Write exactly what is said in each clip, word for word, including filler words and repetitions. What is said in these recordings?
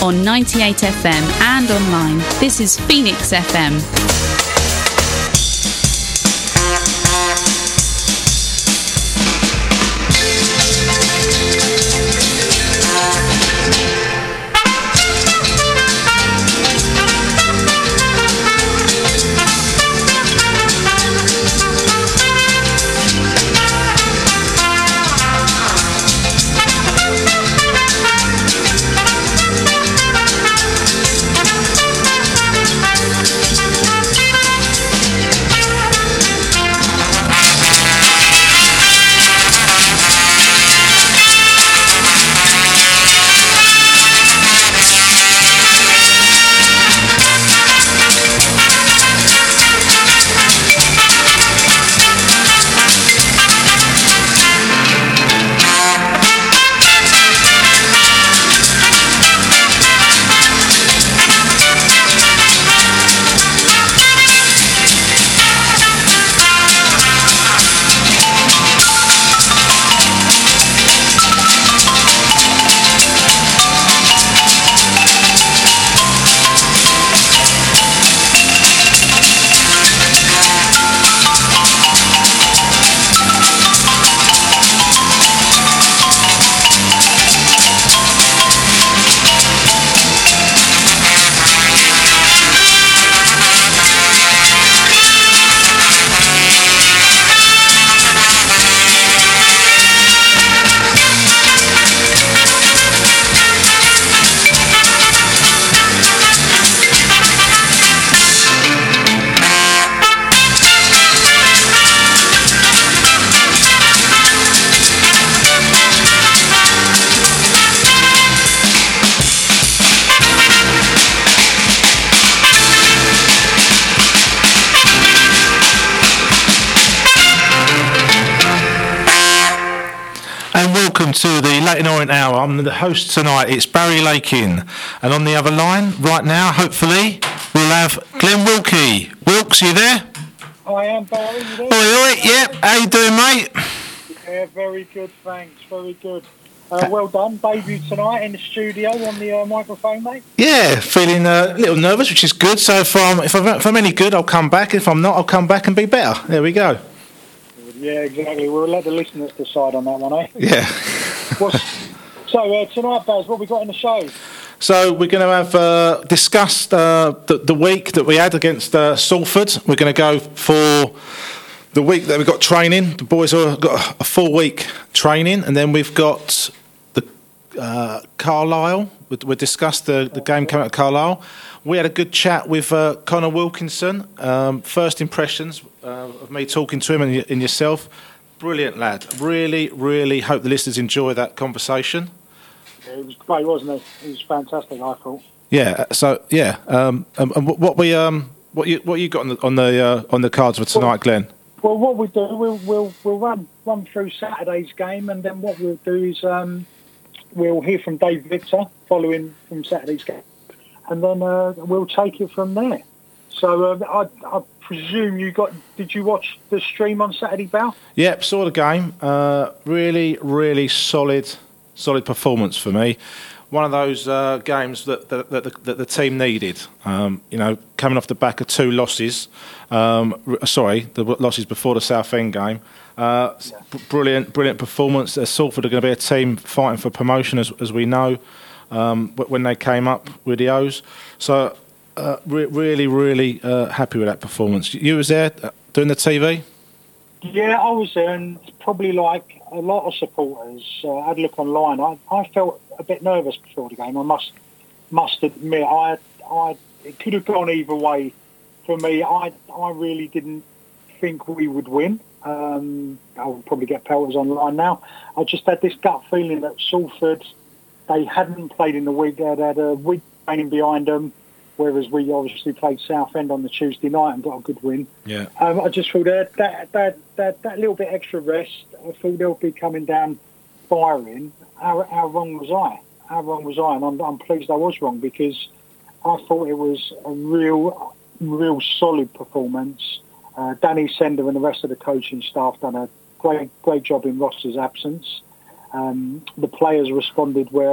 on ninety-eight F M and online. This is Phoenix F M. To the Leyton Orient Hour. I'm the host tonight. It's Barry Lakin, and on the other line right now, hopefully, we'll have Glenn Wilkie. Wilkes, you there? I am, Barry. You there? Oi, oi, yep. How you doing, mate? Yeah, very good, thanks. Very good. Uh, well done. Debut tonight in the studio on the uh, microphone, mate. Yeah, feeling uh, a little nervous, which is good. So if I'm, if I'm if I'm any good, I'll come back. If I'm not, I'll come back and be better. There we go. Yeah, exactly. We'll let the listeners decide on that one, eh? Yeah. so uh, tonight, Baz, what we got in the show? So we're going to have uh, discussed uh, the, the week that we had against uh, Salford. We're going to go for the week that we got training. The boys have got a full week training, and then we've got the uh, Carlisle. We, we discussed the, the game coming out of Carlisle. We had a good chat with uh, Connor Wilkinson. Um, first impressions uh, of me talking to him and, y- and yourself. Brilliant lad. Really, really hope the listeners enjoy that conversation. Yeah, it was great, wasn't it? It was fantastic, I thought. Yeah. So yeah. Um, and, and what we um, what you what you got on the on the uh, on the cards for tonight, well, Glenn? Well, what we do, we'll we'll we'll run run through Saturday's game, and then what we'll do is um, we'll hear from Dave Victor following from Saturday's game. And then uh, we'll take it from there. So uh, I, I presume you got. Did you watch the stream on Saturday, Bal? Yep, saw the game. Uh, really, really solid, solid performance for me. One of those uh, games that, that, that, that the team needed. Um, you know, coming off the back of two losses. Um, sorry, the losses before the Southend game. Uh, yeah. Brilliant, brilliant performance. Uh, Salford are going to be a team fighting for promotion, as, as we know. Um, when they came up with the O's. So uh, re- really, really uh, happy with that performance. You was there uh, doing the T V? Yeah, I was there, and probably like a lot of supporters, uh, had a look online. I, I felt a bit nervous before the game, I must must admit. I, I, it could have gone either way for me. I, I really didn't think we would win. Um, I'll probably get pelters online now. I just had this gut feeling that Salford... They hadn't played in the week. They had a week training behind them, whereas we obviously played Southend on the Tuesday night and got a good win. Yeah. Um, I just thought that that, that that that little bit extra rest, I thought they'll be coming down firing. How, how wrong was I? How wrong was I? And I'm, I'm pleased I was wrong, because I thought it was a real, real solid performance. Uh, Danny Sender and the rest of the coaching staff done a great, great job in Ross's absence. Um, the players responded well.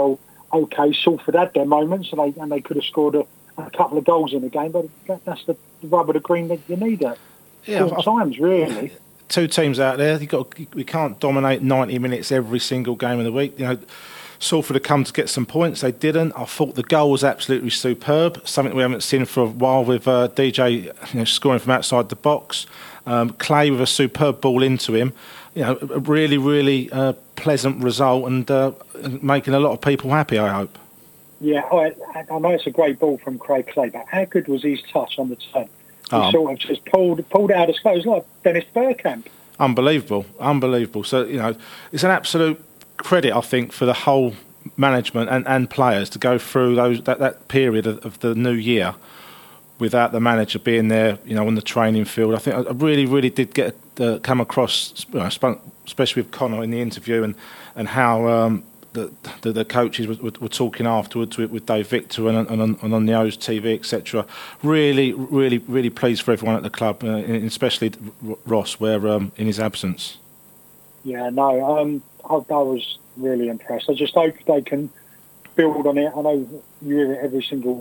okay, Salford had their moments and they and they could have scored a, a couple of goals in the game, but that, that's the rub of the green that you need at Yeah, all times, really. Two teams out there. You got we can't dominate ninety minutes every single game of the week. You know, Salford had come to get some points. They didn't. I thought the goal was absolutely superb. Something we haven't seen for a while with uh, D J, you know, scoring from outside the box. Um, Clay with a superb ball into him. You know, a really, really uh, pleasant result and uh, making a lot of people happy, I hope. Yeah, I, I know it's a great ball from Craig Clay, but how good was his touch on the turn? He Oh. sort of just pulled pulled out of his clothes like Dennis Bergkamp. Unbelievable, unbelievable. So, you know, it's an absolute credit, I think, for the whole management and, and players to go through those that, that period of, of the new year without the manager being there, you know, on the training field. I think I really, really did get uh, come across, you know, especially with Connor in the interview and and how um, the, the the coaches were, were, were talking afterwards with, with Dave Victor and, and, and on the O's T V, et cetera. Really, really, really pleased for everyone at the club, uh, especially Ross, where um, in his absence. Yeah, no, um, I, I was really impressed. I just hope they can build on it. I know you hear it every single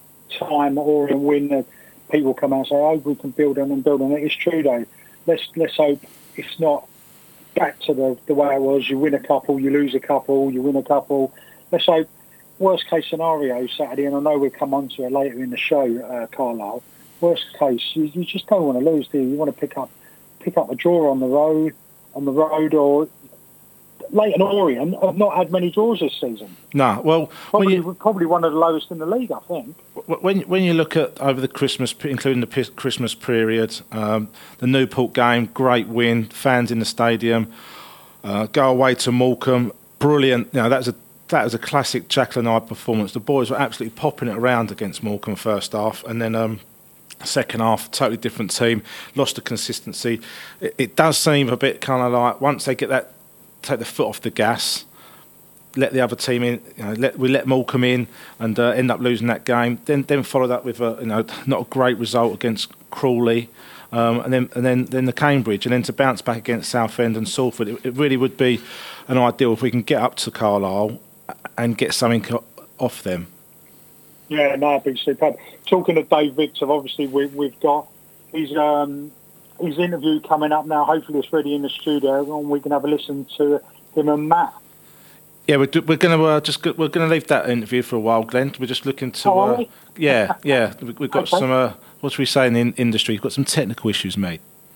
time Orion win. Uh, people come out and say, "I hope we can build on and build on it." It's true though. Let's let's hope it's not back to the, the way it was. You win a couple, you lose a couple, you win a couple. Let's hope worst case scenario Saturday, and I know we'll come on to it later in the show, uh, Carlisle. Worst case, you, you just don't want to lose, do you? You want to pick up pick up a draw on the road, on the road, or Leighton Orient have not had many draws this season. No, well, Probably, when you, probably one of the lowest in the league, I think. when when you look at over the Christmas, including the pi- Christmas period, um, the Newport game, great win, fans in the stadium, uh, go away to Morecambe, brilliant. You know, that was a that was a classic Jack Lanard performance. The boys were absolutely popping it around against Morecambe first half, and then. Um, Second half, totally different team, lost the consistency. It, it does seem a bit kind of like once they get that, take the foot off the gas, let the other team in, you know, let, we let Morecambe in and uh, end up losing that game. Then then follow that with a, you know, not a great result against Crawley, um, and then and then then the Cambridge, and then to bounce back against Southend and Salford. It, it really would be an ideal if we can get up to Carlisle and get something off them. Yeah, no, it'd be superb. Talking to Dave Victor, obviously we, we've got his um, his interview coming up now. Hopefully it's ready in the studio and we can have a listen to him and Matt. Yeah, we're we're going to uh, just we're going to leave that interview for a while, Glenn. We're just looking to. Oh, are uh, we? yeah, yeah. We've got Okay. some. Uh, what should we say in the in- industry? We've got some technical issues, mate.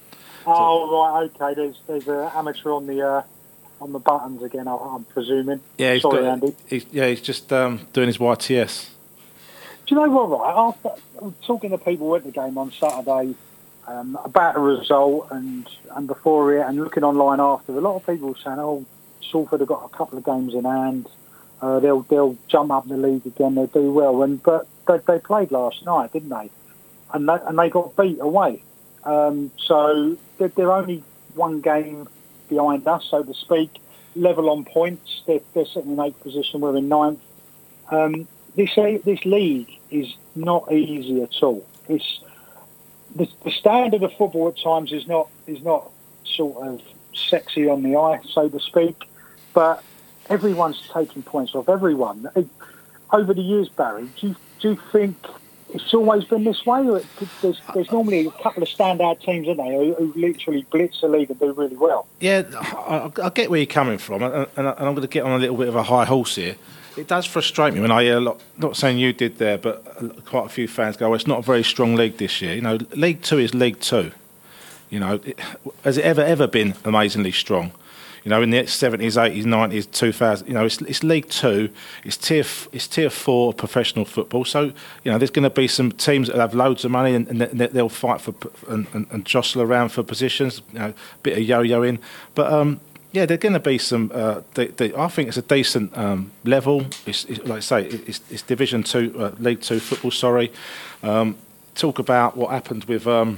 Oh, right, okay. There's there's an amateur on the uh, on the buttons again, I- I'm presuming. Yeah, he's Sorry, got, Andy. He's, yeah, he's just um, doing his Y T S. Do you know what, right? After I'm talking to people at the game on Saturday um, about the result and, and before it and looking online after, a lot of people were saying, oh, Salford have got a couple of games in hand. Uh, they'll they'll jump up in the league again. They'll do well. And But they, they played last night, didn't they? And they, and they got beat away. Um, so they're, they're only one game behind us, so to speak. Level on points. They're, they're sitting in eighth position. We're in ninth. Um, This this league is not easy at all. It's the, the standard of football at times is not is not sort of sexy on the eye, so to speak. But everyone's taking points off everyone. Over the years, Barry, do you, do you think it's always been this way? Or there's, there's normally a couple of standout teams, isn't there, who, who literally blitz the league and do really well. Yeah, I, I get where you're coming from, and, and I'm going to get on a little bit of a high horse here. It does frustrate me when I hear a lot, not saying you did there, but quite a few fans go, well, it's not a very strong league this year. You know, League Two is League Two. You know, it, has it ever, ever been amazingly strong? You know, in the seventies, eighties, nineties, two thousand, you know, it's, it's League Two, it's tier, it's tier four professional football. So, you know, there's going to be some teams that have loads of money and, and they'll fight for and, and, and jostle around for positions, you know, a bit of yo-yoing. But, um, yeah, there's going to be some. Uh, de- de- I think it's a decent um, level. It's, it's like I say, it's, it's Division Two, uh, League Two football. Sorry. Um, talk about what happened with um,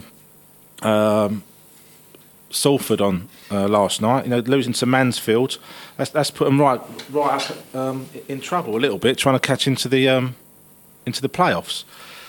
um, Salford on uh, last night. You know, losing to Mansfield. That's, that's put them right, right up, um, in trouble a little bit, trying to catch into the um, into the playoffs.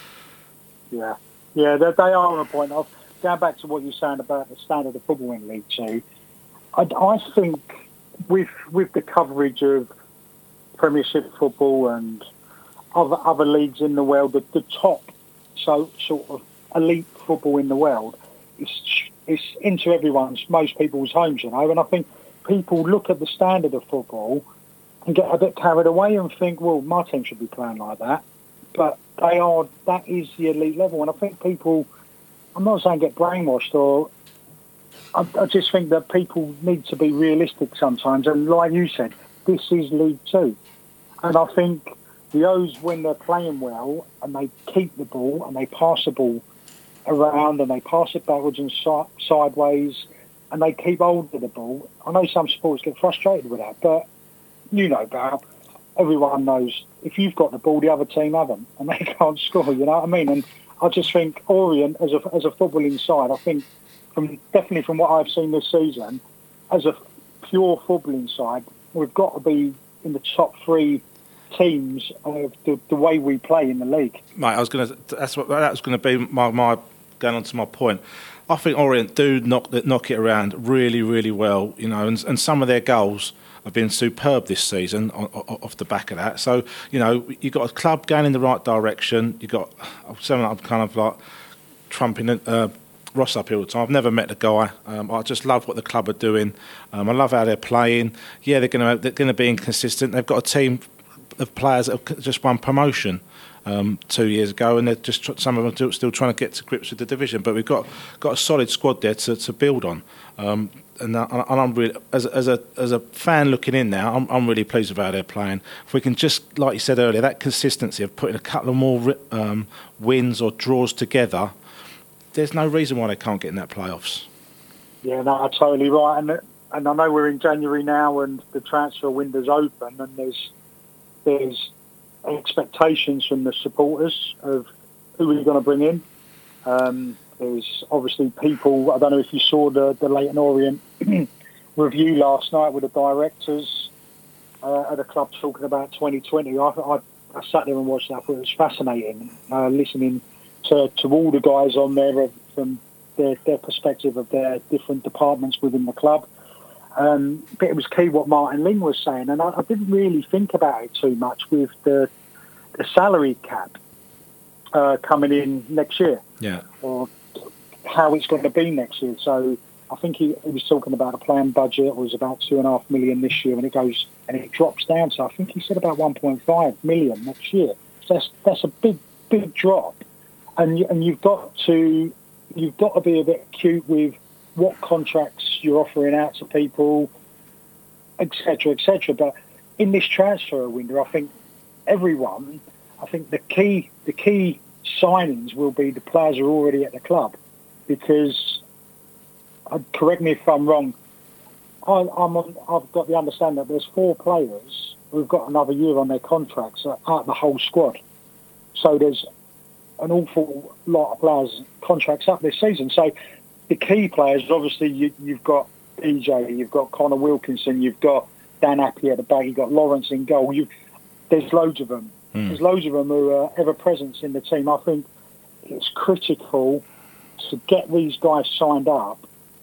Yeah, yeah, they, they are on a point. Of going back to what you're saying about the standard of football in League Two. I, I think with with the coverage of Premiership football and other other leagues in the world, the, the top so sort of elite football in the world, it's it's into everyone's, most people's homes, you know. And I think people look at the standard of football and get a bit carried away and think, well, my team should be playing like that. But they are, that is the elite level. And I think people, I'm not saying get brainwashed, or I, I just think that people need to be realistic sometimes. And like you said, this is League Two. And I think the O's, when they're playing well and they keep the ball and they pass the ball around and they pass it backwards and si- sideways and they keep hold of the ball. I know some supporters get frustrated with that, but you know, Val, everyone knows if you've got the ball, the other team haven't, and they can't score, you know what I mean? And I just think Orient, as a, as a footballing side, I think from definitely from what I've seen this season, as a pure footballing side, we've got to be in the top three teams of the, the way we play in the league. Mate, I was going to. That's what that was going to be my, my going on to my point. I think Orient do knock knock it around really, really well, you know, and, and some of their goals have been superb this season on, on, off the back of that. So, you know, you've got a club going in the right direction. You've got something I'm kind of like trumping uh, Ross up here all the time. I've never met the guy. Um, I just love what the club are doing. Um, I love how they're playing. Yeah, they're going to they're going to be inconsistent. They've got a team of players that have just won promotion um, two years ago, and they're just some of them are still trying to get to grips with the division. But we've got got a solid squad there to, to build on. Um, and, I, and I'm really, as a, as a as a fan looking in now, I'm, I'm really pleased with how they're playing. If we can just, like you said earlier, that consistency of putting a couple of more um, wins or draws together, there's no reason why they can't get in that playoffs. Yeah, no, totally right. And and I know we're in January now, and the transfer window's open, and there's there's expectations from the supporters of who we're going to bring in. Um, there's obviously people, I don't know if you saw the, the Leyton Orient review last night with the directors uh, at the club talking about twenty twenty. I, I, I sat there and watched that. I thought it was fascinating, uh, listening to, to all the guys on there of, from their, their perspective of their different departments within the club. Um, but it was key what Martin Ling was saying, and I, I didn't really think about it too much with the, the salary cap uh, coming in next year, yeah, or how it's going to be next year. So I think he, he was talking about a planned budget was about two and a half million this year, and it goes and it drops down. So I think he said about one point five million next year. So that's that's a big big drop, and and you've got to you've got to be a bit cute with what contracts you're offering out to people, et cetera, et cetera. But in this transfer window, I think everyone, I think the key, the key signings will be the players who are already at the club, because, uh, correct me if I'm wrong, I, I'm on, I've got the understanding that there's four players who've got another year on their contracts out of the whole squad. So there's an awful lot of players' contracts up this season. So the key players, obviously, you, you've got E J, you've got Connor Wilkinson, you've got Dan Appy at the back, you've got Lawrence in goal. You, there's loads of them. Mm. There's loads of them who are ever present in the team. I think it's critical to get these guys signed up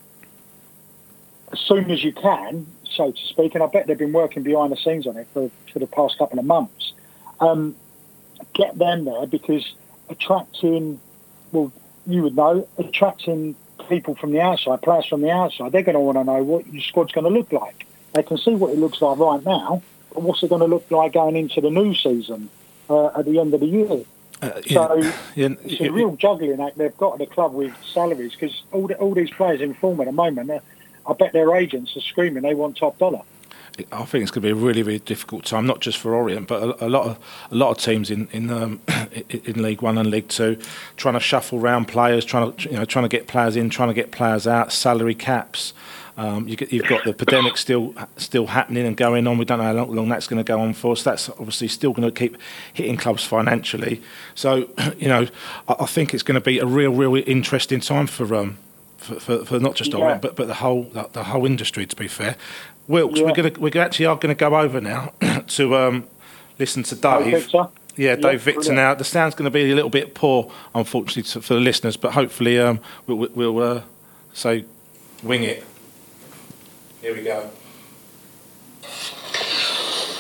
as soon as you can, so to speak. And I bet they've been working behind the scenes on it for, for the past couple of months. Um, get them there, because attracting, well, you would know, attracting people from the outside, players from the outside, they're going to want to know what your squad's going to look like. They can see what it looks like right now, but what's it going to look like going into the new season uh, at the end of the year? Uh, yeah, so yeah, it's a real juggling act they've got at the club with salaries, because all, the, all these players in form at the moment, I bet their agents are screaming they want top dollar. I think it's going to be a really, really difficult time, not just for Orient, but a, a lot of a lot of teams in in, um, in League One and League Two, trying to shuffle around players, trying to you know trying to get players in, trying to get players out, salary caps. Um, you, you've got the pandemic still still happening and going on. We don't know how long, long that's going to go on for. So that's obviously still going to keep hitting clubs financially. So you know, I, I think it's going to be a real, real interesting time for um for, for, for not just yeah. Orient, but but the whole the, the whole industry. To be fair. Wilkes, yeah. we're going to we actually are going to go over now to um, listen to Dave. Victor. Yeah, Dave yeah, Victor. Brilliant. Now the sound's going to be a little bit poor, unfortunately, to, for the listeners, but hopefully um, we'll, we'll uh, say wing it. Here we go.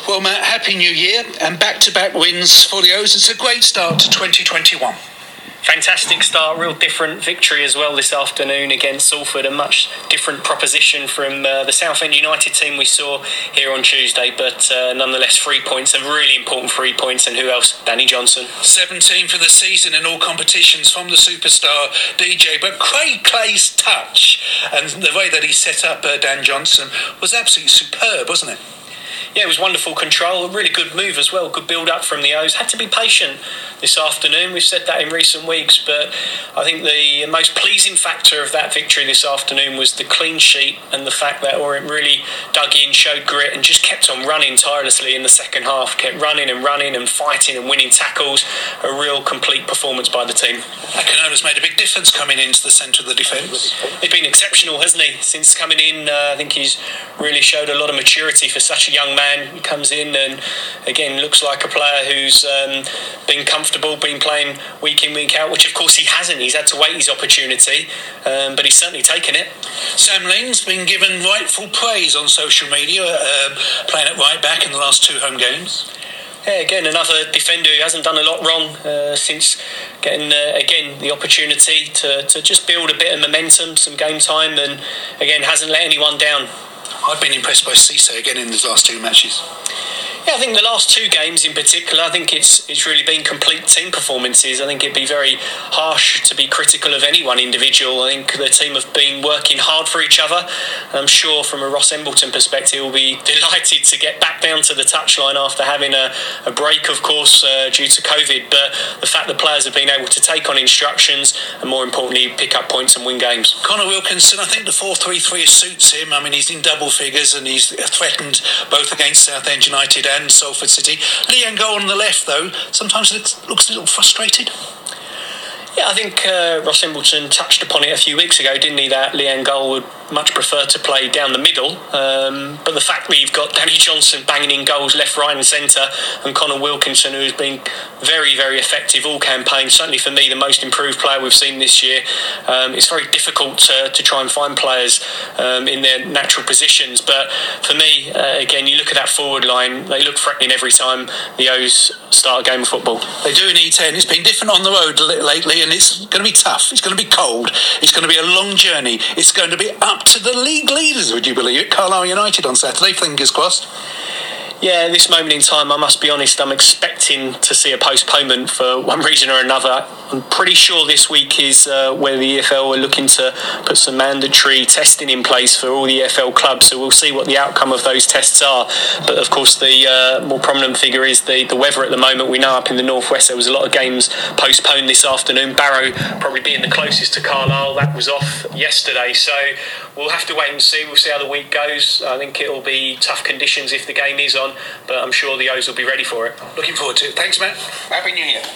Well, Matt, Happy New Year and back-to-back wins for the O's. It's a great start to twenty twenty-one. Fantastic start, real different victory as well this afternoon against Salford, a much different proposition from uh, the Southend United team we saw here on Tuesday, but uh, nonetheless three points, a really important three points, and who else? Danny Johnson. seventeen for the season in all competitions from the superstar D J, but Craig Clay's touch and the way that he set up uh, Dan Johnson was absolutely superb, wasn't it? Yeah, it was wonderful control, a really good move as well, good build-up from the O's. Had to be patient this afternoon, we've said that in recent weeks, but I think the most pleasing factor of that victory this afternoon was the clean sheet and the fact that Orient really dug in, showed grit and just kept on running tirelessly in the second half, kept running and running and fighting and winning tackles. A real complete performance by the team. Akinola's made a big difference coming into the centre of the defence. He's been exceptional, hasn't he? Since coming in, uh, I think he's really showed a lot of maturity for such a young man. He comes in and again looks like a player who's um, been comfortable, been playing week in, week out, which of course he hasn't. He's had to wait his opportunity, um, but he's certainly taken it. Sam Lean's been given rightful praise on social media, uh, playing at right back in the last two home games. Yeah, again, another defender who hasn't done a lot wrong uh, since getting, uh, again, the opportunity to, to just build a bit of momentum, some game time, and again, hasn't let anyone down. I've been impressed by Cisse again in his last two matches. Yeah, I think the last two games in particular, I think it's it's really been complete team performances. I think it'd be very harsh to be critical of any one individual. I think the team have been working hard for each other. I'm sure from a Ross Embleton perspective, we'll be delighted to get back down to the touchline after having a, a break, of course, uh, due to COVID. But the fact that players have been able to take on instructions and, more importantly, pick up points and win games. Connor Wilkinson, I think the four three three suits him. I mean, he's in double figures and he's threatened both against Southend United and Salford City. Leanne Goal on the left, though, sometimes looks, looks a little frustrated. Yeah, I think uh, Ross Embleton touched upon it a few weeks ago, didn't he, that Leanne Goal would much prefer to play down the middle. Um, but the fact that you've got Danny Johnson banging in goals left, right and centre, and Connor Wilkinson, who has been very, very effective all campaign, certainly for me the most improved player we've seen this year. Um, it's very difficult to, to try and find players um, in their natural positions. But for me, uh, again, you look at that forward line, they look threatening every time the O's start a game of football. They do in E ten. It's been different on the road lately, and it's going to be tough. It's going to be cold. It's going to be a long journey. It's going to be up to the league leaders, would you believe it? Carlisle United on Saturday, fingers crossed. Yeah, at this moment in time, I must be honest, I'm expecting to see a postponement for one reason or another. I'm pretty sure this week is uh, where the E F L are looking to put some mandatory testing in place for all the E F L clubs, so we'll see what the outcome of those tests are. But of course, the uh, more prominent figure is the, the weather at the moment. We know up in the northwest there was a lot of games postponed this afternoon. Barrow probably being the closest to Carlisle, that was off yesterday, so we'll have to wait and see. We'll see how the week goes. I think it'll be tough conditions if the game is on, but I'm sure the O's will be ready for it. Looking forward to it. Thanks, Matt. Happy New Year.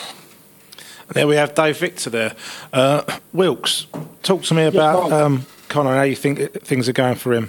There we have Dave Victor there. Uh, Wilkes, talk to me about yes, um, Connor, how you think things are going for him.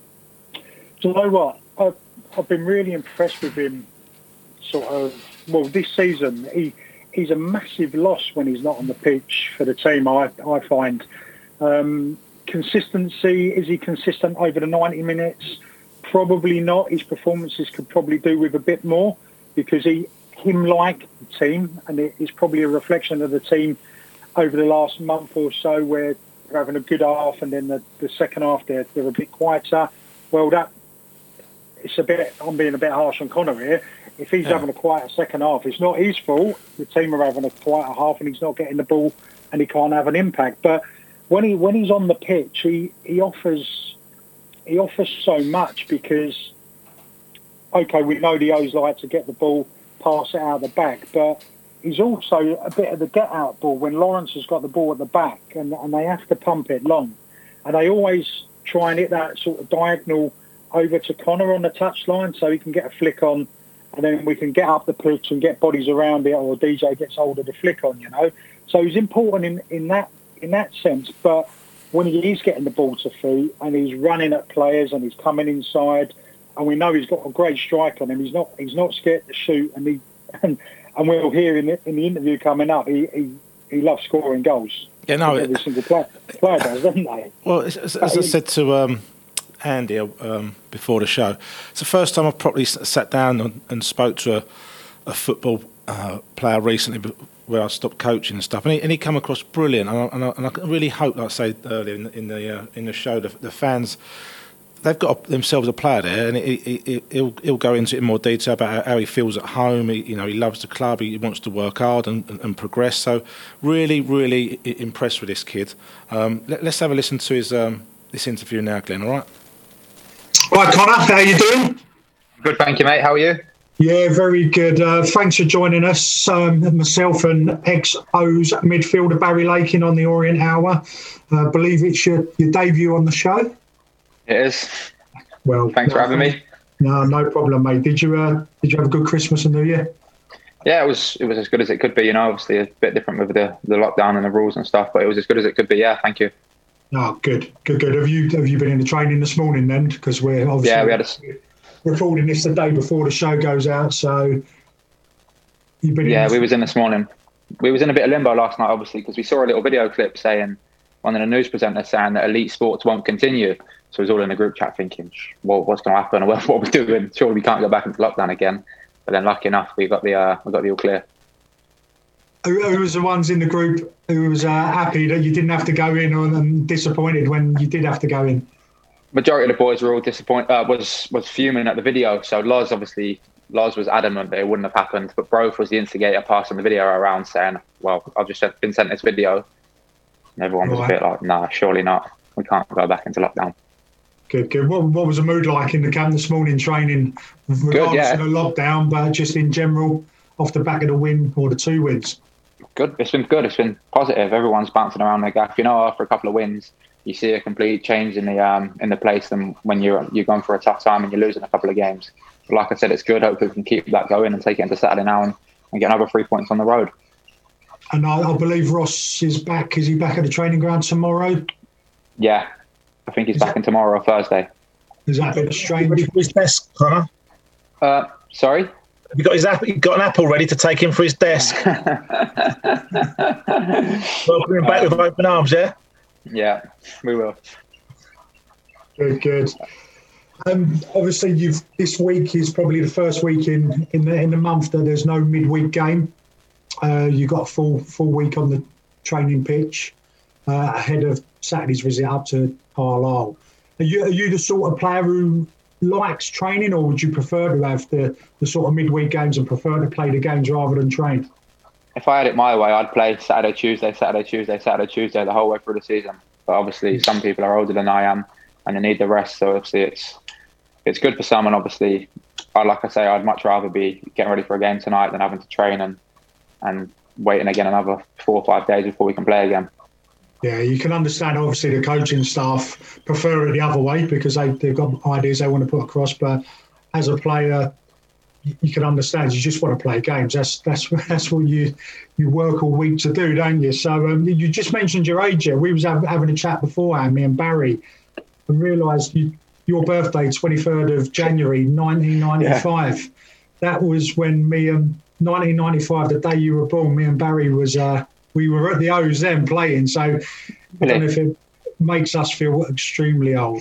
Do you know what? I've, I've been really impressed with him, sort of, well, this season. He He's a massive loss when he's not on the pitch for the team, I, I find. Um, consistency, is he consistent over the ninety minutes? Probably not. His performances could probably do with a bit more, because he, him like the team, and it is probably a reflection of the team over the last month or so, where they're having a good half and then the, the second half they're, they're a bit quieter. Well, that it's a bit, I'm being a bit harsh on Connor here. If he's yeah. having a quieter second half, it's not his fault. The team are having a quieter half and he's not getting the ball and he can't have an impact. But when he when he's on the pitch, he, he offers he offers so much, because, okay, we know the O's like to get the ball, pass it out the back, but he's also a bit of the get-out ball when Lawrence has got the ball at the back and, and they have to pump it long. And they always try and hit that sort of diagonal over to Connor on the touchline so he can get a flick on, and then we can get up the pitch and get bodies around it, or D J gets hold of the flick on, you know. So he's important in, in that in that sense. But when he is getting the ball to feet and he's running at players and he's coming inside, and we know he's got a great strike on him, he's not he's not scared to shoot, and he and, and we'll hear in the, in the interview coming up, he, he, he loves scoring goals. Yeah, no, every it, single player, player does, doesn't they? Well, as, as I said to um, Andy um, before the show. It's the first time I've properly sat down and, and spoke to a, a football uh, player recently, where I stopped coaching and stuff, and he, and he come across brilliant. And I, and I, and I really hope, like I said earlier in the in the, uh, in the show, the, the fans, they've got themselves a player there, and he, he, he'll he'll go into it in more detail about how he feels at home. He, you know, he loves the club. He wants to work hard and, and, and progress. So, really, really impressed with this kid. Um, let, let's have a listen to his um, this interview now, Glenn. All right. Hi, Connor. How you doing? Good, thank you, mate. How are you? Yeah, very good. Uh, thanks for joining us. Um, myself and ex-O's midfielder Barry Lakin on the Orient Hour. I uh, believe it's your, your debut on the show. It is. Well, thanks for having me. No, no problem, mate. Did you uh, did you have a good Christmas and New Year? Yeah, it was it was as good as it could be. You know, obviously a bit different with the, the lockdown and the rules and stuff, but it was as good as it could be. Yeah, thank you. Oh, good, good, good. Have you have you been in the training this morning then? Because we're obviously yeah, we had a... recording this the day before the show goes out. So you've been. Yeah, in we was in this morning. We was in a bit of limbo last night, obviously, because we saw a little video clip saying one of the news presenters saying that elite sports won't continue. So it was all in the group chat thinking, well, what's going to happen? What are we doing? Surely we can't go back into lockdown again. But then, lucky enough, we got the uh, we got the all clear. Who, who was the ones in the group who was uh, happy that you didn't have to go in, and disappointed when you did have to go in? Majority of the boys were all disappointed. Uh, was was fuming at the video. So Loz obviously Loz was adamant that it wouldn't have happened, but Broth was the instigator, passing the video around saying, "Well, I've just been sent this video," and everyone was right. a bit like, "Nah, surely not. We can't go back into lockdown." Good, good. What, what was the mood like in the camp this morning training, regardless good, yeah. of the lockdown, but just in general, off the back of the win or the two wins? Good. It's been good. It's been positive. Everyone's bouncing around their gaff. You know, after a couple of wins, you see a complete change in the um in the place than when you're you're going for a tough time and you're losing a couple of games. But like I said, it's good. Hopefully we can keep that going and take it into Saturday now and, and get another three points on the road. And I, I believe Ross is back. Is he back at the training ground tomorrow? Yeah. I think he's is back that, in tomorrow or Thursday. Is that a bit strange? His desk, Connor? Uh, sorry? Have you got his app, you got an apple ready to take him for his desk? Welcome him back with open arms, yeah? Yeah, we will. Good, good. Um, obviously, you've this week is probably the first week in in the in the month that there's no midweek game. Uh, you got a full full week on the training pitch uh, ahead of Saturday's visit up to Carlisle. Are you are you the sort of player who likes training, or would you prefer to have the, the sort of midweek games and prefer to play the games rather than train? If I had it my way, I'd play Saturday, Tuesday, Saturday, Tuesday, Saturday, Tuesday the whole way through the season. But obviously, some people are older than I am and they need the rest. So obviously, it's it's good for some. And obviously, I like I say, I'd much rather be getting ready for a game tonight than having to train and and waiting again another four or five days before we can play again. Yeah, you can understand, obviously, the coaching staff prefer it the other way because they, they've got ideas they want to put across. But as a player, you can understand you just want to play games. That's that's that's what you you work all week to do, don't you? So um, you just mentioned your age. We was having a chat beforehand, me and Barry, and realised you, your birthday, twenty-third of January, nineteen ninety-five. Yeah. That was when me and nineteen ninety-five, the day you were born, me and Barry was uh, we were at the O's then playing. So I don't know if it makes us feel extremely old.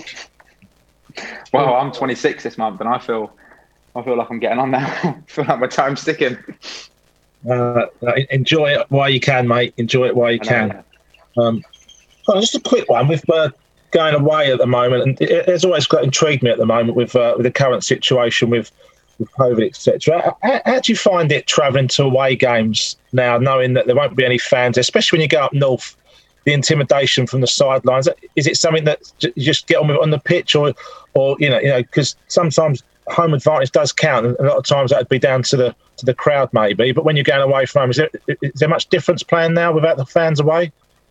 Well, I'm twenty-six this month, and I feel. I feel like I'm getting on now. I feel like my time's sticking. Uh, enjoy it while you can, mate. Enjoy it while you can. Um, well, just a quick one. With uh, going away at the moment, and it, it's always got intrigued me at the moment with uh, with the current situation with with COVID, et cetera. How, how do you find it travelling to away games now, knowing that there won't be any fans, especially when you go up north? The intimidation from the sidelines, is it something that you just get on with on the pitch, or, or you know, you know, because sometimes home advantage does count, and a lot of times that would be down to the to the crowd maybe. But when you're going away from home, is there is there much difference playing now without the fans away?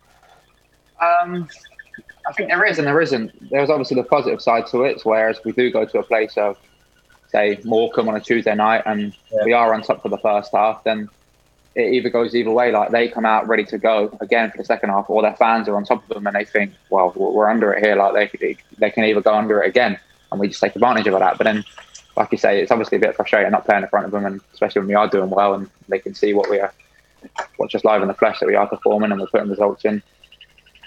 Um, I think there is and there isn't. There's obviously the positive side to it, whereas we do go to a place of, say, Morecambe on a Tuesday night, and yeah. we are on top for the first half, then it either goes either way. Like they come out ready to go again for the second half, or their fans are on top of them and they think, well, we're under it here. Like they they can either go under it again, and we just take advantage of that. But then, like you say, it's obviously a bit frustrating not playing in front of them, and especially when we are doing well and they can see what we are, what just live in the flesh that we are performing and we're putting results in.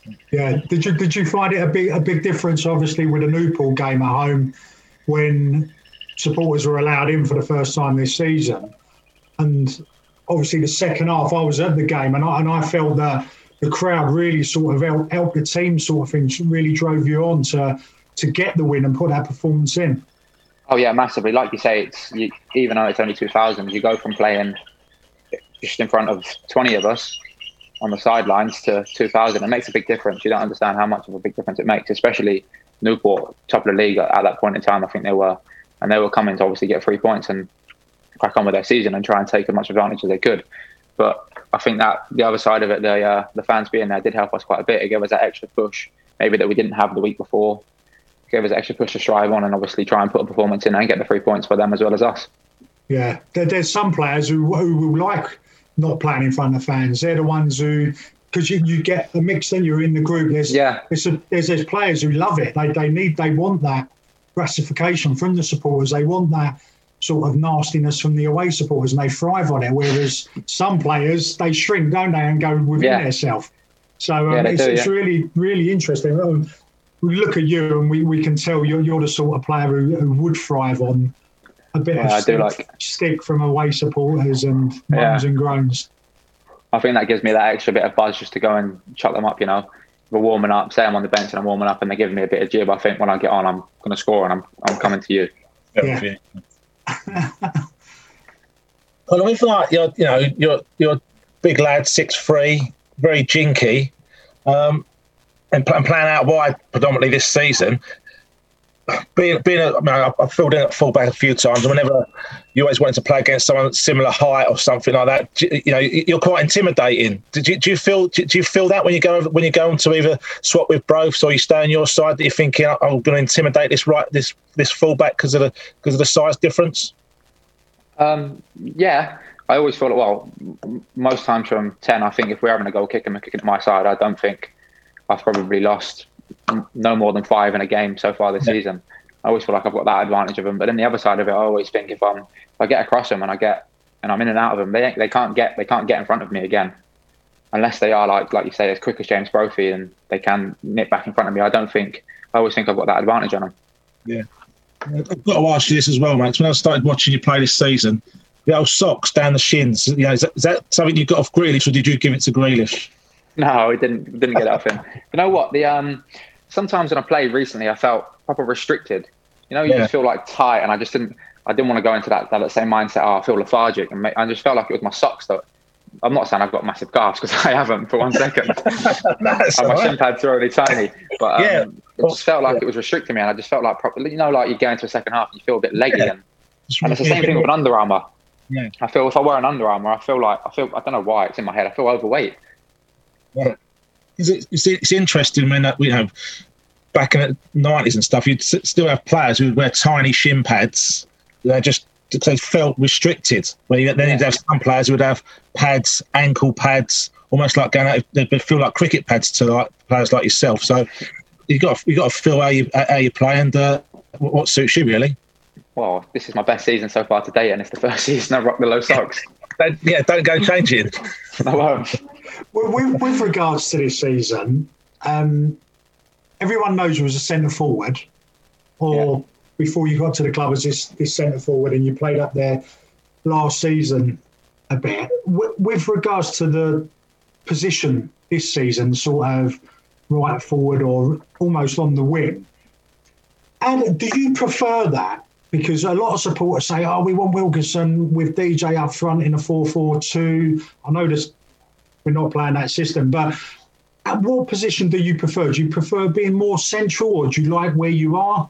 Yeah. Did you did you find it a big a big difference, obviously, with the Newport game at home, when supporters were allowed in for the first time this season, and obviously the second half, I was at the game, and I and I felt that the crowd really sort of helped, helped the team, sort of thing, really drove you on to to get the win and put that performance in. Oh yeah, massively. Like you say, it's you, even though it's only two thousand, you go from playing just in front of twenty of us on the sidelines to two thousand. It makes a big difference. You don't understand how much of a big difference it makes, especially Newport, top of the league at that point in time. I think they were, and they were coming to obviously get three points and crack on with their season and try and take as much advantage as they could. But I think that the other side of it, the uh, the fans being there did help us quite a bit. It gave us that extra push, maybe that we didn't have the week before. It gave us that extra push to strive on and obviously try and put a performance in and get the three points for them as well as us. Yeah, there, there's some players who who will like not playing in front of fans. They're the ones who, because you, you get a mix, then you're in the group. There's yeah. there's, a, there's there's players who love it. They they need they want that gratification from the supporters. They want that sort of nastiness from the away supporters, and they thrive on it. Whereas some players, they shrink, don't they, and go within yeah. themselves. So um, yeah, it's, do, it's yeah. really really interesting. Um, we look at you, and we, we can tell you're you're the sort of player who, who would thrive on a bit yeah, of I stick, do like. stick from away supporters and moans yeah. and groans. I think that gives me that extra bit of buzz just to go and chuck them up, you know. We're warming up, say I'm on the bench and I'm warming up and they're giving me a bit of jib. I think when I get on, I'm going to score and I'm I'm coming to you. Yeah. Well, I feel like you're, you know, you're you're a big lad, six three, very jinky, um, and, and playing out wide predominantly this season. Being, being a, I mean, I've filled in at fullback a few times, and whenever you always wanted to play against someone similar height or something like that, you know, you're quite intimidating. Did you, do you feel? Do you feel that when you go when you go on to either swap with Broth or you stay on your side, that you're thinking, oh, I'm going to intimidate this right this this fullback because of the because of the size difference? Um, yeah, I always feel like, well, most times from ten, I think if we're having a goal kick and we're kicking at my side, I don't think I've probably lost no more than five in a game so far this yeah. season. I always feel like I've got that advantage of them. But then the other side of it, I always think if I'm if I get across them and I get and I'm in and out of them, they they can't get they can't get in front of me again, unless they are like like you say as quick as James Brophy and they can nip back in front of me. I don't think I always think I've got that advantage on them. Yeah, I've got to ask you this as well, Max. When I started watching you play this season, the old socks down the shins. You know, is that, is that something you got off Grealish, or did you give it to Grealish? No, it didn't didn't get it off him. You know what? The um sometimes when I played recently, I felt proper restricted. You know, you yeah. just feel like tight, and I just didn't. I didn't want to go into that that same mindset. Oh, I feel lethargic, and I just felt like it was my socks that. I'm not saying I've got massive calves because I haven't for one second. no, and my shin pads are only tiny, but um, yeah. it just felt like yeah. it was restricting me, and I just felt like properly. You know, like you go into a second half and you feel a bit leggy, yeah. and, and it's the same thing with an Under Armour. Yeah. I feel if I wear an Under Armour, I feel like I feel I don't know why it's in my head. I feel overweight. Yeah. It's, it's, it's interesting when uh, you know back in the nineties and stuff, you'd s- still have players who would wear tiny shin pads. They just they felt restricted. Where you, then yeah. you'd have some players who would have pads, ankle pads, almost like going out. They feel like cricket pads to like players like yourself. So you got you got to feel how you how you play and uh, what suits you really. Well, this is my best season so far today, and it's the first season I rock the low socks. don't, yeah, don't go changing. I won't. Well, with, with regards to this season, um, everyone knows you was a centre forward, or yeah. before you got to the club as this, this centre forward, and you played up there last season a bit. W- with regards to the position this season, sort of right forward or almost on the wing, and do you prefer that? Because a lot of supporters say, "Oh, we want Wilkinson with D J up front in a four four two." I know this. We're not playing that system, but at what position do you prefer? Do you prefer being more central, or do you like where you are?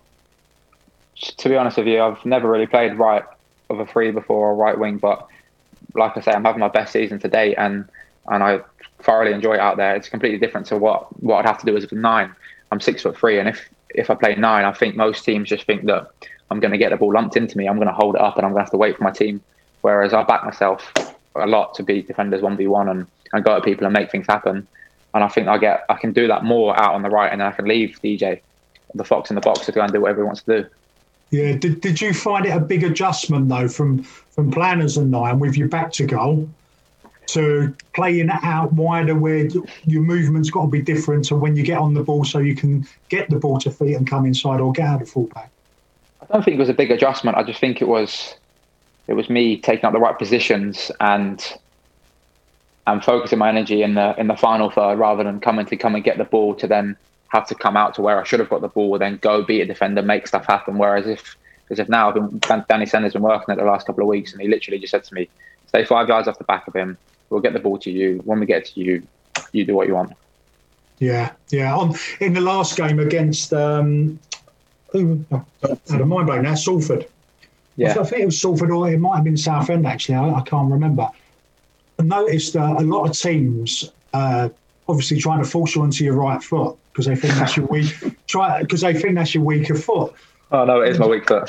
To be honest with you, I've never really played right of a three before or right wing, but like I say, I'm having my best season to date, and and I thoroughly enjoy it out there. It's completely different to what what I'd have to do as a nine. I'm six foot three, and if if I play nine, I think most teams just think that I'm going to get the ball lumped into me. I'm going to hold it up, and I'm going to have to wait for my team. Whereas I back myself a lot to beat defenders one v one and. and go at people and make things happen. And I think I get I can do that more out on the right, and then I can leave D J, the fox in the box, to go and do whatever he wants to do. Yeah. Did Did you find it a big adjustment though from from playing as a nine with your back to goal to playing out wider where your movement's got to be different to when you get on the ball so you can get the ball to feet and come inside or get out of fullback? I don't think it was a big adjustment. I just think it was it was me taking up the right positions and and focusing my energy in the in the final third rather than coming to come and get the ball to then have to come out to where I should have got the ball, then go beat a defender, make stuff happen. Whereas if Because if now, I've been, Danny Sender's been working it the last couple of weeks, and he literally just said to me, stay five yards off the back of him, we'll get the ball to you. When we get it to you, you do what you want. Yeah, yeah. On in the last game against, um, who, I had a mind blank now, Salford. Yeah. I think it was Salford, or it might have been Southend, actually. I, I can't remember. I noticed uh, a lot of teams uh, obviously trying to force you onto your right foot because they think that's your weak, try because they think that's your weaker foot. Oh, no, it is my weak foot.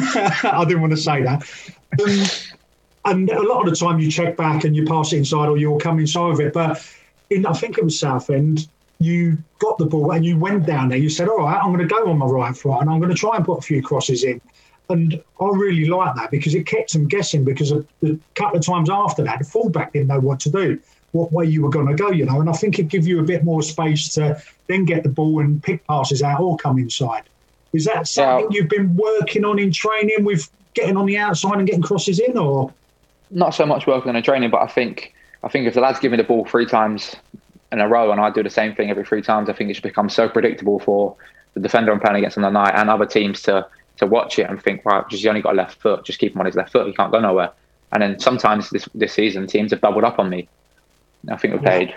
I didn't want to say that. Um, and a lot of the time you check back and you pass it inside or you'll come inside of it. But in, I think it was Southend, you got the ball and you went down there. You said, all right, I'm going to go on my right foot and I'm going to try and put a few crosses in. And I really like that because it kept them guessing because a, a couple of times after that, the fullback didn't know what to do, what way you were going to go, you know. And I think it gives you a bit more space to then get the ball and pick passes out or come inside. Is that something yeah. you've been working on in training with getting on the outside and getting crosses in, or? Not so much working on in training, but I think I think if the lads give me the ball three times in a row and I do the same thing every three times, I think it should become so predictable for the defender I'm playing against on the night and other teams to to watch it and think, right, just he's only got a left foot, just keep him on his left foot, he can't go nowhere. And then sometimes this this season, teams have doubled up on me. I think we played